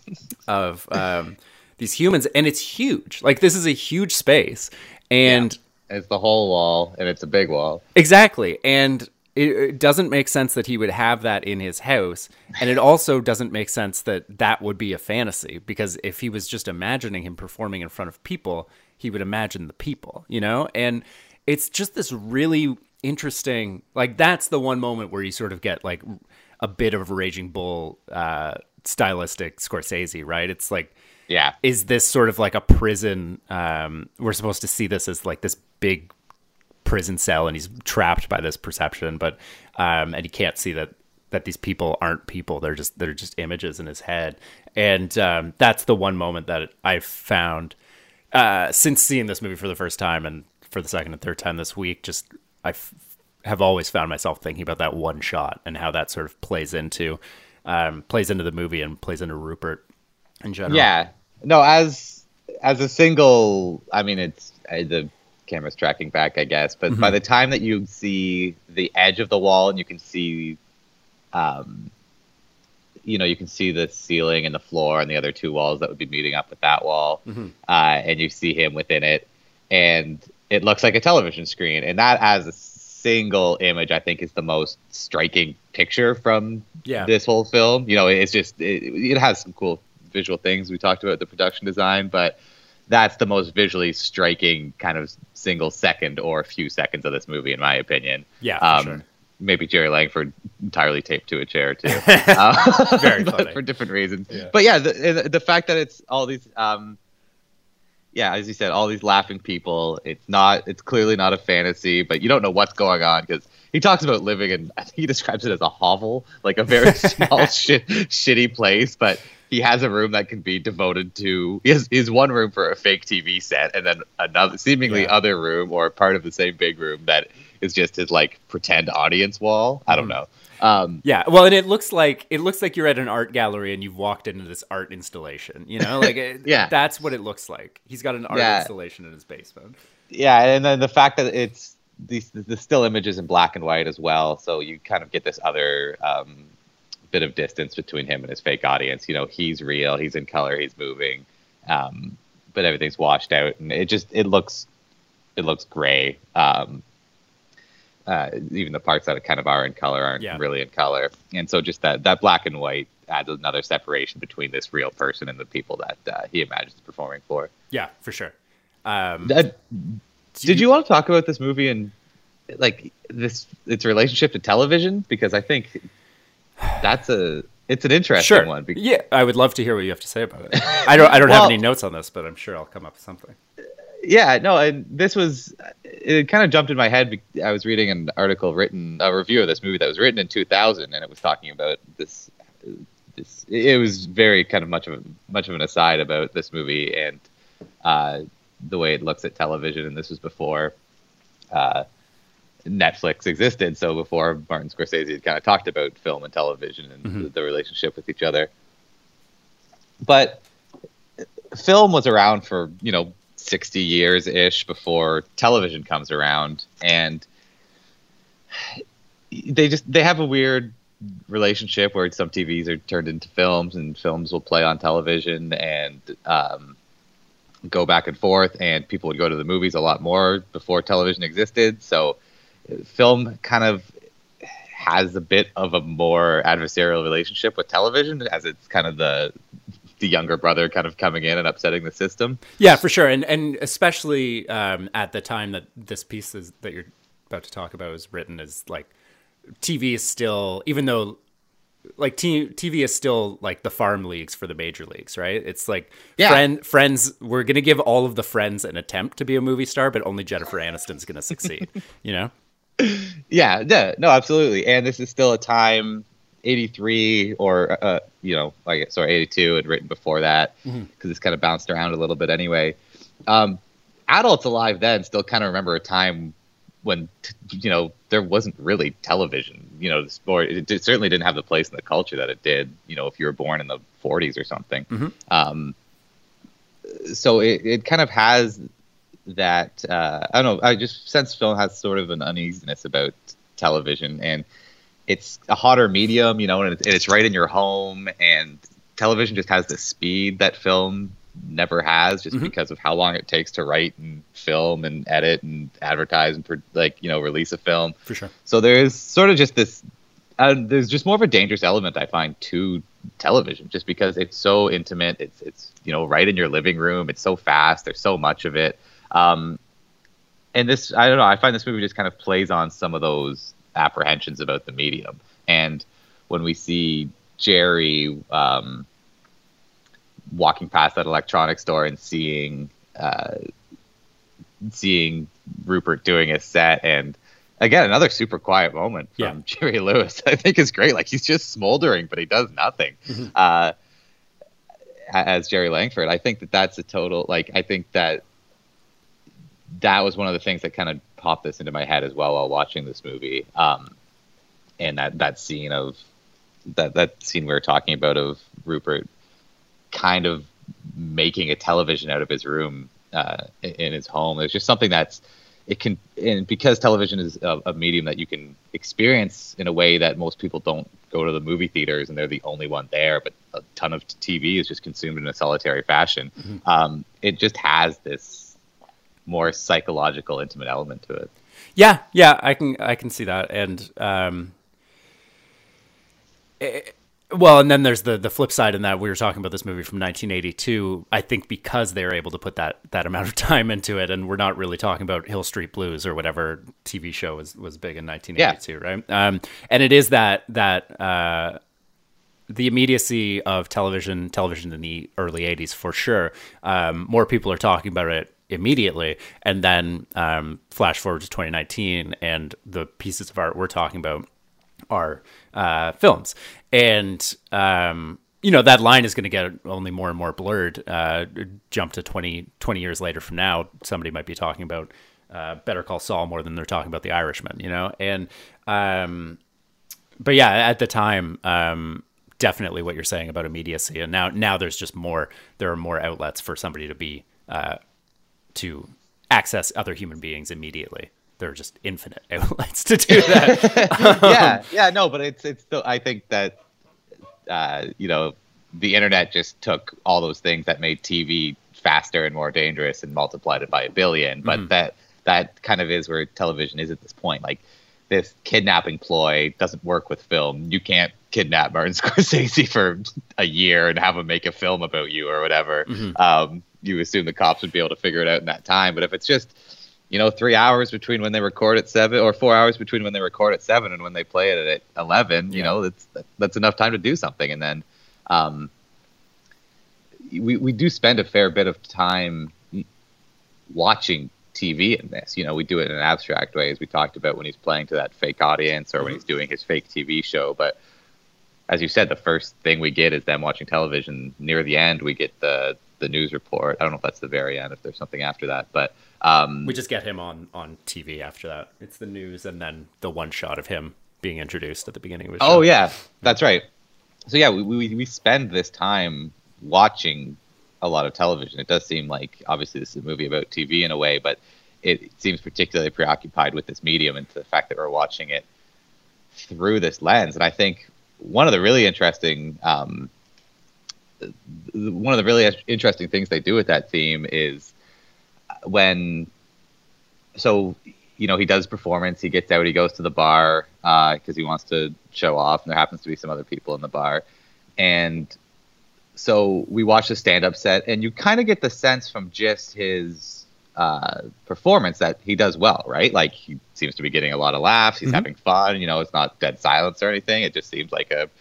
A: these humans, and it's huge. Like, this is a huge space, and
B: it's the whole wall, and it's a big wall.
A: Exactly, and it doesn't make sense that he would have that in his house, and it also doesn't make sense that would be a fantasy, because if he was just imagining him performing in front of people, he would imagine the people, and it's just this really interesting, like, that's the one moment where you sort of get like a bit of Raging Bull stylistic Scorsese, right? It's like, is this sort of like a prison? We're supposed to see this as like this big prison cell, and he's trapped by this perception, but and he can't see that these people aren't people. They're just images in his head. And that's the one moment that I've found since seeing this movie for the first time and for the second and third time this week, just have always found myself thinking about that one shot and how that sort of plays into the movie and plays into Rupert in general.
B: Yeah, no, as a single, I mean, it's the camera's tracking back, I guess, but by the time that you see the edge of the wall and you can see you can see the ceiling and the floor and the other two walls that would be meeting up with that wall, and you see him within it, and it looks like a television screen, and that as a single image I think is the most striking picture from this whole film. It's just it has some cool visual things. We talked about the production design, but that's the most visually striking kind of single second or a few seconds of this movie, in my opinion.
A: Yeah, for sure.
B: Maybe Jerry Langford entirely taped to a chair too,
A: very funny
B: for different reasons.
A: Yeah.
B: But the fact that it's all these, as you said, all these laughing people. It's clearly not a fantasy, but you don't know what's going on because he talks about living in. I think he describes it as a hovel, like a very small, shitty place, but he has a room that can be devoted to. He has one room for a fake TV set, and then another seemingly other room or part of the same big room that is just his like pretend audience wall. I don't know.
A: Well, and it looks like you're at an art gallery and you've walked into this art installation. That's what it looks like. He's got an art installation in his basement. Yeah,
B: and then the fact that it's the still images in black and white as well, so you kind of get this other bit of distance between him and his fake audience. He's real, he's in color, he's moving, but everything's washed out, and it looks gray. Even the parts that kind of are in color aren't really in color, and so just that black and white adds another separation between this real person and the people that he imagines performing for.
A: Yeah, for sure.
B: Did you want to talk about this movie and like its relationship to television? Because I think it's an interesting one.
A: Yeah, I would love to hear what you have to say about it. I don't have any notes on this, but I'm sure I'll come up with something.
B: Yeah, no, and it kind of jumped in my head. I was reading a review of this movie that was written in 2000, and it was talking about it was very kind of much of an aside about this movie and the way it looks at television. And this was before Netflix existed, so before Martin Scorsese had kind of talked about film and television and the relationship with each other. But film was around for 60 years ish before television comes around, and they have a weird relationship where some TVs are turned into films and films will play on television and go back and forth, and people would go to the movies a lot more before television existed. So film kind of has a bit of a more adversarial relationship with television, as it's kind of the younger brother kind of coming in and upsetting the system.
A: Yeah, for sure. And especially at the time that this piece that you're about to talk about is written, is like TV is still, even though like TV is still like the farm leagues for the major leagues, right? It's like Friends, we're going to give all of the Friends an attempt to be a movie star, but only Jennifer Aniston's going to succeed,
B: Yeah, no, absolutely. And this is still a time, 83 or, 82 and written before that, because it's kind of bounced around a little bit anyway. Adults alive then still kind of remember a time when, there wasn't really television, or it certainly didn't have the place in the culture that it did, if you were born in the 40s or something. So it kind of has that, I don't know, I just sense film has sort of an uneasiness about television, and it's a hotter medium, and it's right in your home, and television just has the speed that film never has, just because of how long it takes to write and film and edit and advertise and release a film.
A: For sure.
B: So there's sort of just this, there's just more of a dangerous element, I find, to television, just because it's so intimate. It's right in your living room. It's so fast. There's so much of it. And this, I don't know, I find this movie just kind of plays on some of those apprehensions about the medium. And when we see Jerry walking past that electronics store and seeing Rupert doing his set, and again, another super quiet moment from Jerry Lewis, I think is great. Like, he's just smoldering, but he does nothing. As Jerry Langford, I think that's a total, I think that was one of the things that kind of popped this into my head as well while watching this movie. And that scene of that scene we were talking about of Rupert kind of making a television out of his room in his home. There's just something and because television is a medium that you can experience in a way that most people don't go to the movie theaters and they're the only one there, but a ton of TV is just consumed in a solitary fashion. It just has this more psychological, intimate element to it.
A: Yeah, I can see that. And well, and then there's the flip side in that we were talking about this movie from 1982. I think because they were able to put that amount of time into it, and we're not really talking about Hill Street Blues or whatever TV show was big in 1982, right? And it is that the immediacy of television in the early 80s, for sure. More people are talking about it immediately, and then flash forward to 2019, and the pieces of art we're talking about are films, and that line is going to get only more and more blurred. Jump to 20 years later from now, somebody might be talking about Better Call Saul more than they're talking about The Irishman, and but yeah, at the time, definitely what you're saying about immediacy, and now there's just there are more outlets for somebody to be to access other human beings immediately. There are just infinite outlets to do that.
B: No, but it's still, I think that the internet just took all those things that made TV faster and more dangerous and multiplied it by 1 billion. But that kind of is where television is at this point. Like, this kidnapping ploy doesn't work with film. You can't kidnap Martin Scorsese for a year and have him make a film about you or whatever. You assume the cops would be able to figure it out in that time. But if it's just 3 hours between when they record at 7, or 4 hours between when they record at 7 and when they play it at 11, that's enough time to do something. And then we do spend a fair bit of time watching TV in this. We do it in an abstract way, as we talked about when he's playing to that fake audience or when he's doing his fake TV show. But as you said, the first thing we get is them watching television. Near the end, we get the news report. I don't know if that's the very end, if there's something after that, but
A: we just get him on TV after that. It's the news and then the one shot of him being introduced at the beginning of his show.
B: Oh yeah, that's right. So yeah, we spend this time watching a lot of television. It does seem like, obviously this is a movie about TV in a way, but it seems particularly preoccupied with this medium and the fact that we're watching it through this lens. And I think one of the really interesting things they do with that theme is when, so, you know, he does performance, he gets out, he goes to the bar because he wants to show off, and there happens to be some other people in the bar. And so we watch the stand-up set, and you kind of get the sense from just his performance that he does well, right? Like, he seems to be getting a lot of laughs, he's having fun, you know, it's not dead silence or anything. It just seems like a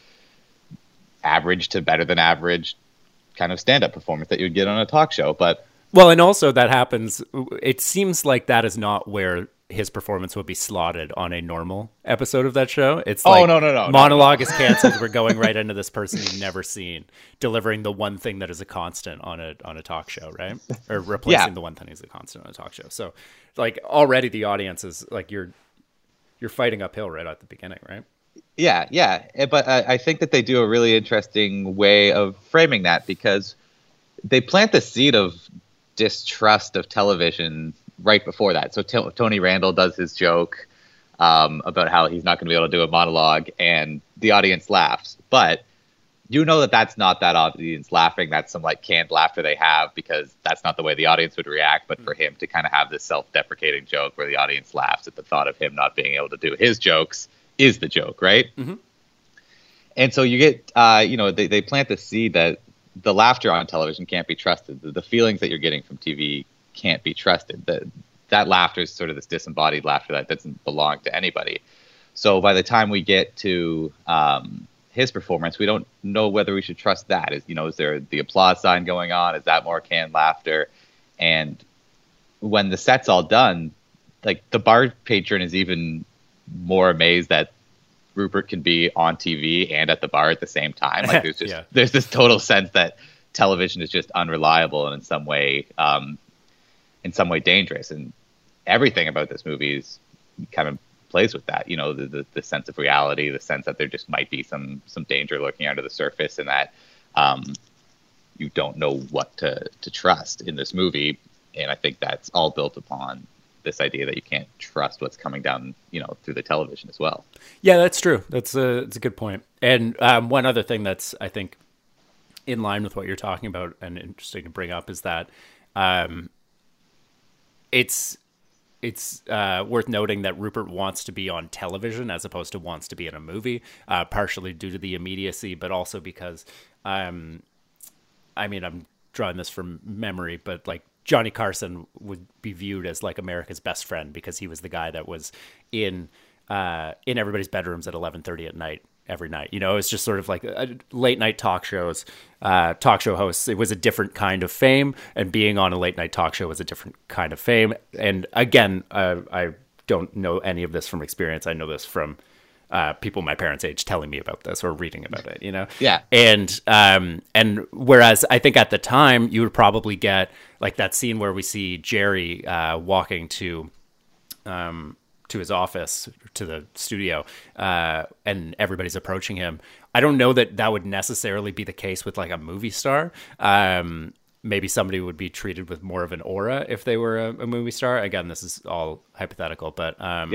B: average to better than average kind of stand-up performance that you'd get on a talk show. But
A: well, and also that happens, it seems like that is not where his performance would be slotted on a normal episode of that show. It's like,
B: no,
A: monologue is canceled. We're going right into this person you've never seen, delivering the one thing that is a constant on a talk show, right? Or replacing the one thing is a constant on a talk show. So, like, already the audience is like, you're fighting uphill right at the beginning, right?
B: Yeah. But I think that they do a really interesting way of framing that, because they plant the seed of distrust of television right before that. So Tony Randall does his joke about how he's not going to be able to do a monologue, and the audience laughs. But you know that that's not that audience laughing. That's some like canned laughter they have, because that's not the way the audience would react. But for him to kind of have this self-deprecating joke where the audience laughs at the thought of him not being able to do his jokes is the joke, right? Mm-hmm. And so you get, they plant the seed that the laughter on television can't be trusted. The feelings that you're getting from TV can't be trusted. That laughter is sort of this disembodied laughter that doesn't belong to anybody. So by the time we get to his performance, we don't know whether we should trust that. Is there the applause sign going on? Is that more canned laughter? And when the set's all done, like, the bar patron is even more amazed that Rupert can be on TV and at the bar at the same time. Like, there's just there's this total sense that television is just unreliable and in some way dangerous. And everything about this movie is kind of plays with that. The sense of reality, the sense that there just might be some danger lurking under the surface, and that you don't know what to trust in this movie. And I think that's all built upon this idea that you can't trust what's coming down, through the television as well.
A: Yeah, that's true. It's a good point. And one other thing that's, I think, in line with what you're talking about and interesting to bring up is that it's worth noting that Rupert wants to be on television as opposed to wants to be in a movie, partially due to the immediacy, but also because, I'm drawing this from memory, but like, Johnny Carson would be viewed as like America's best friend because he was the guy that was in everybody's bedrooms at 11:30 at night every night. It's just sort of like late night talk shows, talk show hosts. It was a different kind of fame, and being on a late night talk show was a different kind of fame. And again, I don't know any of this from experience. I know this from people my parents' age telling me about this or reading about it,
B: Yeah.
A: And whereas I think at the time you would probably get like that scene where we see Jerry walking to his office, to the studio, and everybody's approaching him. I don't know that would necessarily be the case with like a movie star. Maybe somebody would be treated with more of an aura if they were a movie star. Again, this is all hypothetical, but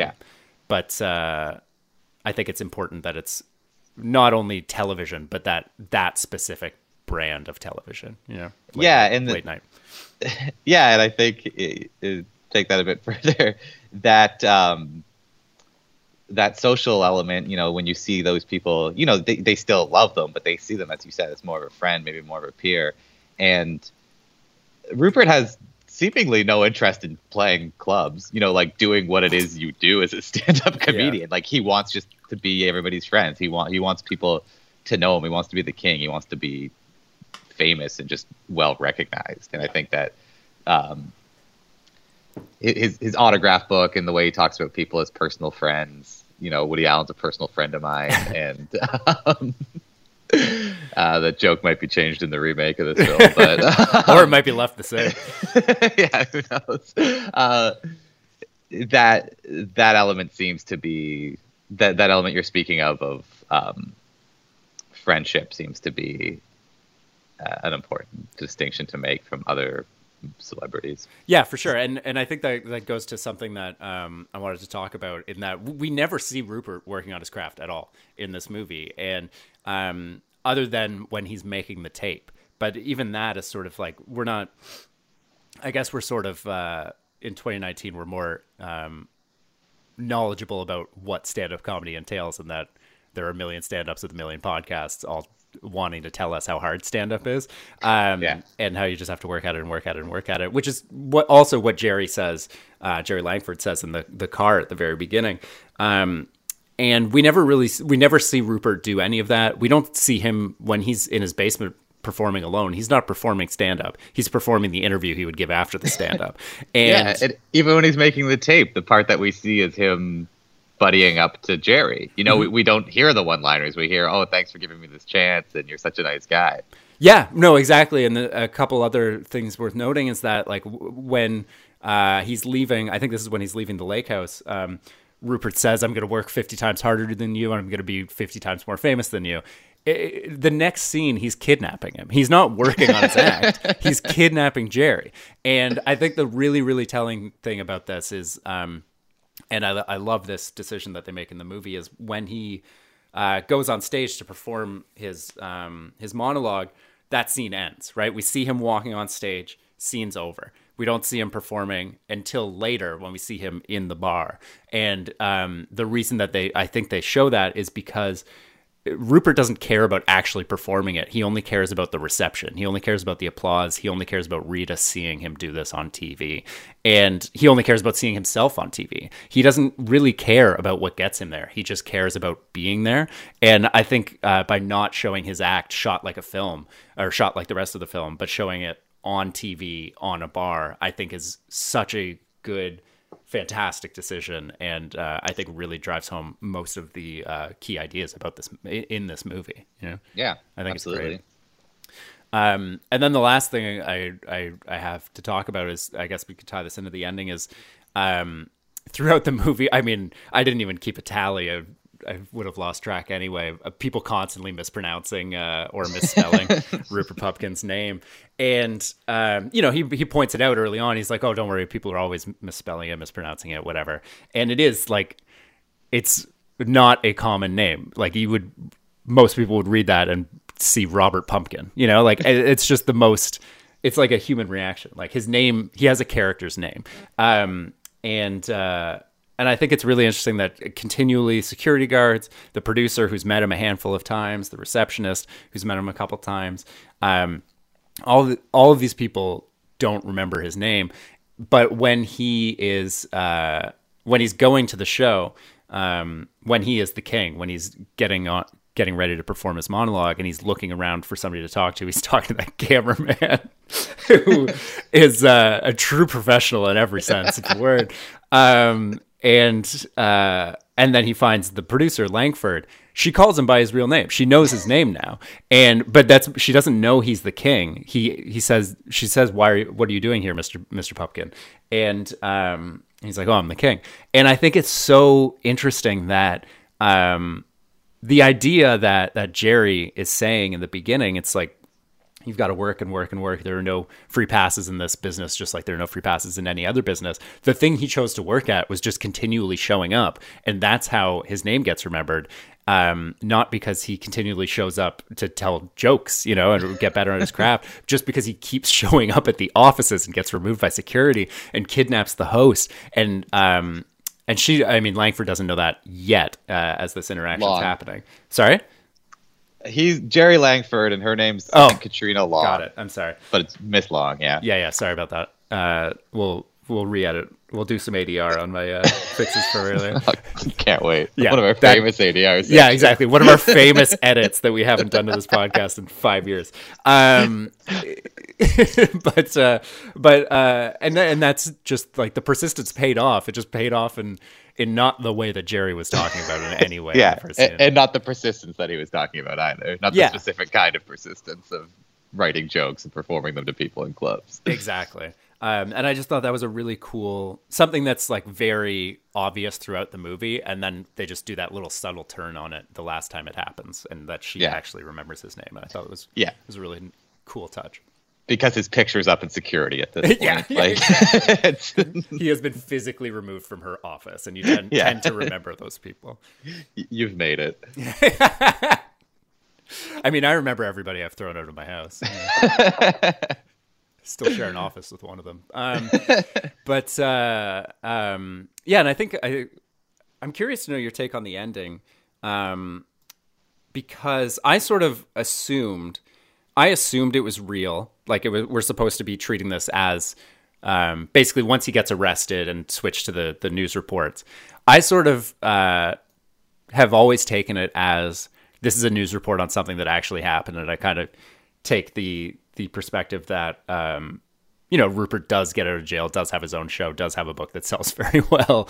A: I think it's important that it's not only television, but that specific brand of television, late night.
B: Yeah, and I think take that a bit further, that that social element, when you see those people, they still love them, but they see them, as you said, as more of a friend, maybe more of a peer. And Rupert has seemingly no interest in playing clubs, like doing what it is you do as a stand-up comedian. Yeah. Like, he wants just to be everybody's friends. He wants people to know him. He wants to be the king. He wants to be famous and just well recognized. And I think that his autograph book and the way he talks about people as personal friends, Woody Allen's a personal friend of mine, and that joke might be changed in the remake of this film, but
A: or it might be left the same.
B: Yeah, who knows? That element seems to be that element you're speaking of friendship seems to be an important distinction to make from other celebrities.
A: Yeah, for sure. And I think that goes to something that I wanted to talk about, in that we never see Rupert working on his craft at all in this movie, and other than when he's making the tape. But even that is sort of like, we're not, I guess we're sort of in 2019 we're more knowledgeable about what stand-up comedy entails, and that there are a million stand-ups with a million podcasts all wanting to tell us how hard stand-up is, and how you just have to work at it and work at it and work at it, which is what Jerry says, Jerry Langford says in the car at the very beginning. And we never see Rupert do any of that. We don't see him when he's in his basement performing alone. He's not performing stand-up. He's performing the interview he would give after the stand-up. And
B: even when he's making the tape, the part that we see is him buddying up to Jerry. We don't hear the one-liners. We hear, "Oh, thanks for giving me this chance, and you're such a nice guy."
A: Yeah, no, exactly. And a couple other things worth noting is that, like, when he's leaving, I think this is when he's leaving the lake house, Rupert says, "I'm going to work 50 times harder than you, and I'm going to be 50 times more famous than you." The next scene, he's kidnapping him. He's not working on his act. He's kidnapping Jerry. And I think the really, really telling thing about this is, and I love this decision that they make in the movie, is when he goes on stage to perform his monologue, that scene ends, right? We see him walking on stage, scene's over. We don't see him performing until later when we see him in the bar. And the reason that I think they show that is because Rupert doesn't care about actually performing it. He only cares about the reception. He only cares about the applause. He only cares about Rita seeing him do this on TV. And he only cares about seeing himself on TV. He doesn't really care about what gets him there. He just cares about being there. And I think by not showing his act shot like a film, or shot like the rest of the film, but showing it on TV on a bar, I think is such a good, fantastic decision, and I think really drives home most of the key ideas about this in this movie.
B: Yeah,
A: I think
B: absolutely.
A: It's great. And then the last thing I have to talk about is, I guess we could tie this into the ending, is throughout the movie. I mean, I didn't even keep a tally. I would have lost track anyway. People constantly mispronouncing or misspelling Rupert Pupkin's name. And, he points it out early on. He's like, "Oh, don't worry. People are always misspelling it, mispronouncing it, whatever." And it is like, it's not a common name. Like, most people would read that and see Robert Pumpkin, like it's just it's like a human reaction. Like, his name, he has a character's name. And I think it's really interesting that continually security guards, the producer who's met him a handful of times, the receptionist who's met him a couple times, all of these people don't remember his name. But when he's going to the show, when he is the king, when he's getting ready to perform his monologue, and he's looking around for somebody to talk to, he's talking to that cameraman who is a true professional in every sense of the word. And then he finds the producer, Langford. She calls him by his real name. She knows his name now. But she doesn't know he's the king. She says, what are you doing here, Mr. Pupkin? And he's like, "Oh, I'm the king." And I think it's so interesting that the idea that Jerry is saying in the beginning, it's like, you've got to work and work and work. There are no free passes in this business, just like there are no free passes in any other business. The thing he chose to work at was just continually showing up. And that's how his name gets remembered. Not because he continually shows up to tell jokes, and get better at his craft, just because he keeps showing up at the offices and gets removed by security and kidnaps the host. And Langford doesn't know that yet as this interaction's happening. Sorry?
B: He's Jerry Langford, and her name's Katrina Long.
A: Got it. I'm sorry,
B: but it's Miss Long. Yeah.
A: Yeah. Sorry about that. We'll re-edit. We'll do some ADR on my fixes for earlier.
B: Can't wait.
A: Yeah,
B: one of our famous ADRs.
A: Yeah, exactly. One of our famous edits that we haven't done to this podcast in 5 years. And that's just like the persistence paid off. It just paid off in not the way that Jerry was talking about in any way.
B: Yeah, and not the persistence that he was talking about either. Not the specific kind of persistence of writing jokes and performing them to people in clubs.
A: Exactly. And I just thought that was a really cool, something that's like very obvious throughout the movie. And then they just do that little subtle turn on it the last time it happens, and that she actually remembers his name. And I thought it was a really cool touch.
B: Because his picture's up in security at this point.
A: He has been physically removed from her office, and you tend to remember those people.
B: You've made it.
A: I mean, I remember everybody I've thrown out of my house. Still share an office with one of them. And I think I'm curious to know your take on the ending, because I sort of assumed it was real. Like we're supposed to be treating this as basically once he gets arrested and switched to the news reports. I sort of have always taken it as this is a news report on something that actually happened, and I kind of take the perspective that Rupert does get out of jail, does have his own show, does have a book that sells very well,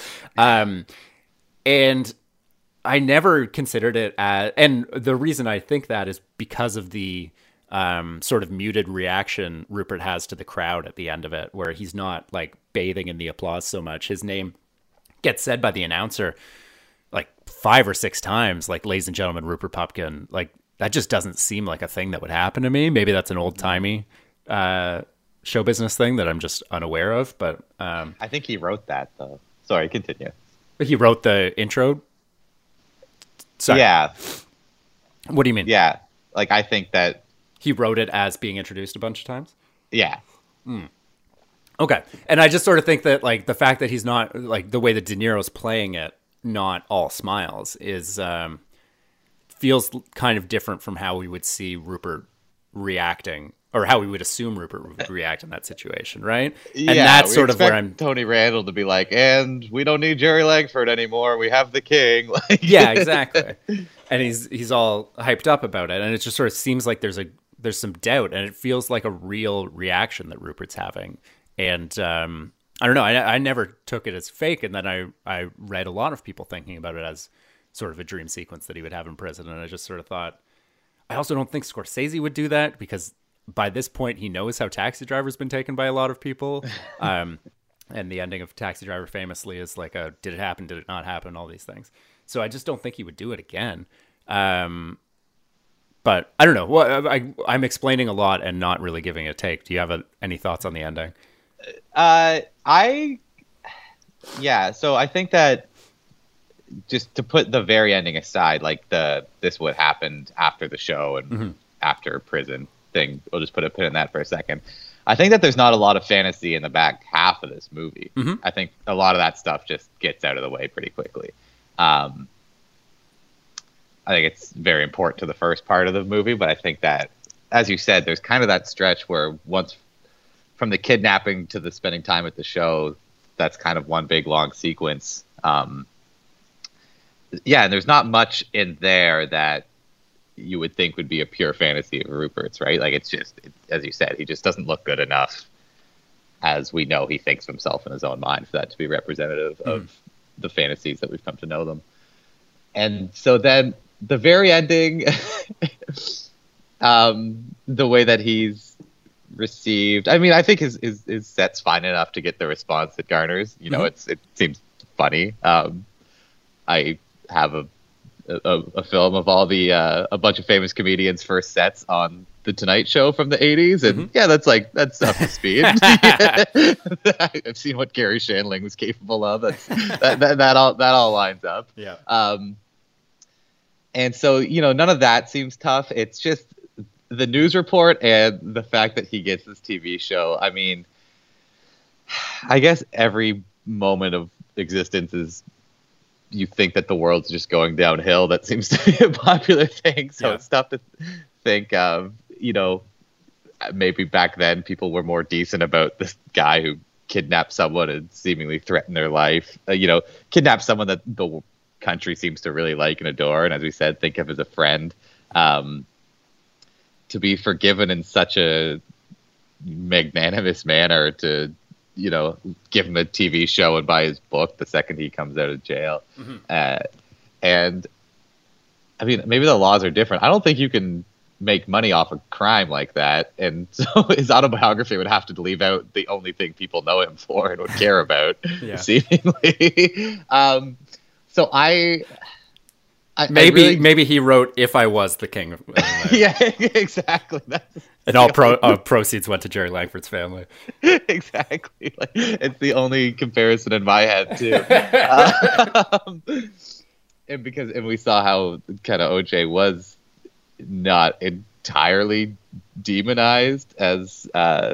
A: and I never considered it as. And the reason I think that is because of the sort of muted reaction Rupert has to the crowd at the end of it, where he's not like bathing in the applause so much. His name gets said by the announcer like 5 or 6 times, like, "Ladies and gentlemen, Rupert Pupkin." Like, that just doesn't seem like a thing that would happen to me. Maybe that's an old timey show business thing that I'm just unaware of. But
B: I think he wrote that though. Sorry, continue.
A: He wrote the intro. Sorry.
B: Yeah.
A: What do you mean?
B: Yeah, like I think that
A: he wrote it as being introduced a bunch of times.
B: Yeah.
A: Okay, and I just sort of think that like the fact that he's not like the way that De Niro's playing it, not all smiles, is feels kind of different from how we would see Rupert reacting, or how we would assume Rupert would react in that situation, right?
B: Yeah,
A: and that's sort of where I'm.
B: Tony Randall to be like, and we don't need Jerry Langford anymore. We have the king.
A: Yeah, exactly. And he's all hyped up about it, and it just sort of seems like there's some doubt, and it feels like a real reaction that Rupert's having. And I don't know. I never took it as fake, and then I read a lot of people thinking about it as sort of a dream sequence that he would have in prison, and I just sort of thought, I also don't think Scorsese would do that, because by this point he knows how Taxi Driver's been taken by a lot of people, and the ending of Taxi Driver famously is like a did it happen, did it not happen, all these things. So I just don't think he would do it again. But I don't know. Well, I'm explaining a lot and not really giving a take. Do you have any thoughts on the ending? So I think that, just to put the very ending aside, like this what happened after the show and after prison thing, we'll just put a pin in that for a second. I think that there's not a lot of fantasy in the back half of this movie. I think a lot of that stuff just gets out of the way pretty quickly. I think it's very important to the first part of the movie, but I think that, as you said, there's kind of that stretch where once from the kidnapping to the spending time at the show, that's kind of one big long sequence. And there's not much in there that you would think would be a pure fantasy of Rupert's, right? Like, it's just, as you said, he just doesn't look good enough, as we know he thinks of himself in his own mind, for that to be representative of the fantasies that we've come to know them. And so then the very ending, the way that he's received, I mean, I think his set's fine enough to get the response it garners. You know, it seems funny. I have a film of all the a bunch of famous comedians' first sets on The Tonight Show from the 80s, and that's up to speed. I've seen what Gary Shandling was capable of. That all lines up. Yeah.
B: And so, none of that seems tough. It's just the news report and the fact that he gets this TV show. I mean, I guess every moment of existence is, you think that the world's just going downhill. That seems to be a popular thing. So it's tough to think of, maybe back then people were more decent about this guy who kidnapped someone and seemingly threatened their life. Kidnapped someone that the country seems to really like and adore, and as we said, think of as a friend. To be forgiven in such a magnanimous manner to, give him a TV show and buy his book the second he comes out of jail. And I mean, maybe the laws are different. I don't think you can make money off a crime like that. And so his autobiography would have to leave out the only thing people know him for and would care about, seemingly. So
A: maybe he wrote "If I Was the King."
B: Yeah, exactly.
A: And all proceeds went to Jerry Langford's family.
B: Exactly. Like, it's the only comparison in my head too. And we saw how kind of OJ was not entirely demonized as.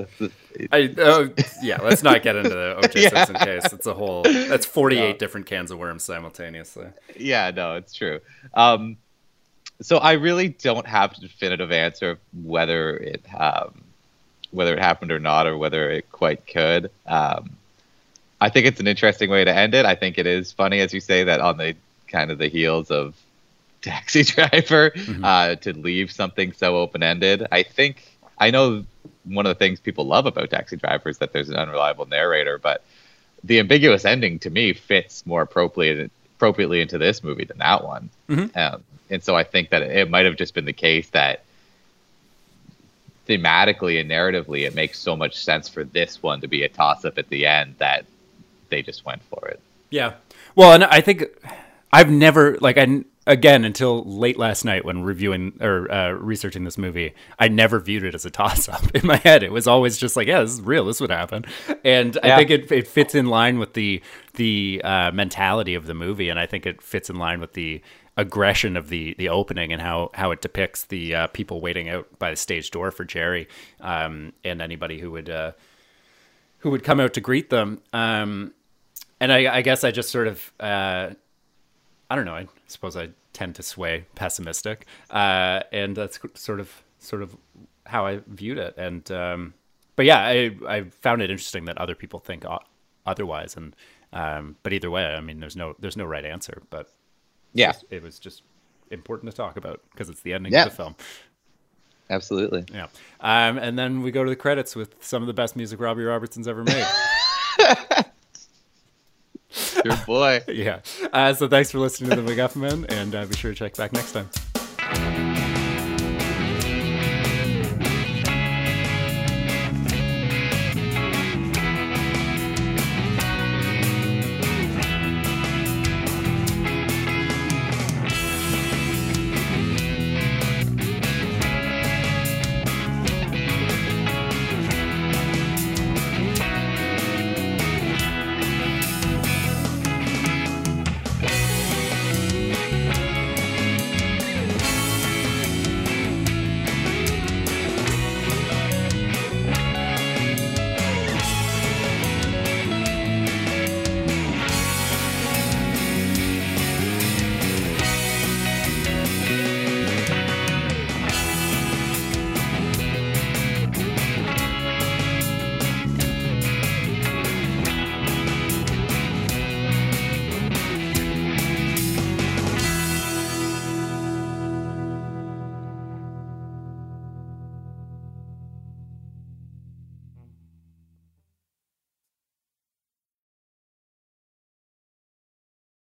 A: Let's not get into the OJ Simpson case. It's that's 48 different cans of worms simultaneously.
B: Yeah, no, it's true. So I really don't have a definitive answer whether it happened or not, or whether it quite could. I think it's an interesting way to end it. I think it is funny, as you say, that on the kind of the heels of Taxi Driver, to leave something so open-ended. I know one of the things people love about Taxi Driver is that there's an unreliable narrator, but the ambiguous ending to me fits more appropriately into this movie than that one. And so I think that it might have just been the case that thematically and narratively, it makes so much sense for this one to be a toss-up at the end that they just went for it.
A: Yeah. Well, and I think I've never, again, until late last night when reviewing or researching this movie, I never viewed it as a toss-up. In my head, it was always just like, yeah, this is real. This would happen. And I think it fits in line with the mentality of the movie, and I think it fits in line with the aggression of the opening and how it depicts the people waiting out by the stage door for Jerry, and anybody who would come out to greet them. And I guess I just sort of I don't know. I suppose I tend to sway pessimistic, and that's sort of how I viewed it. And but yeah, I found it interesting that other people think otherwise. And but either way, I mean, there's no right answer. But it was just important to talk about because it's the ending of the film.
B: Absolutely.
A: Yeah. And then we go to the credits with some of the best music Robbie Robertson's ever made.
B: Your boy.
A: Yeah. So thanks for listening to The MacGuffin Man, and be sure to check back next time.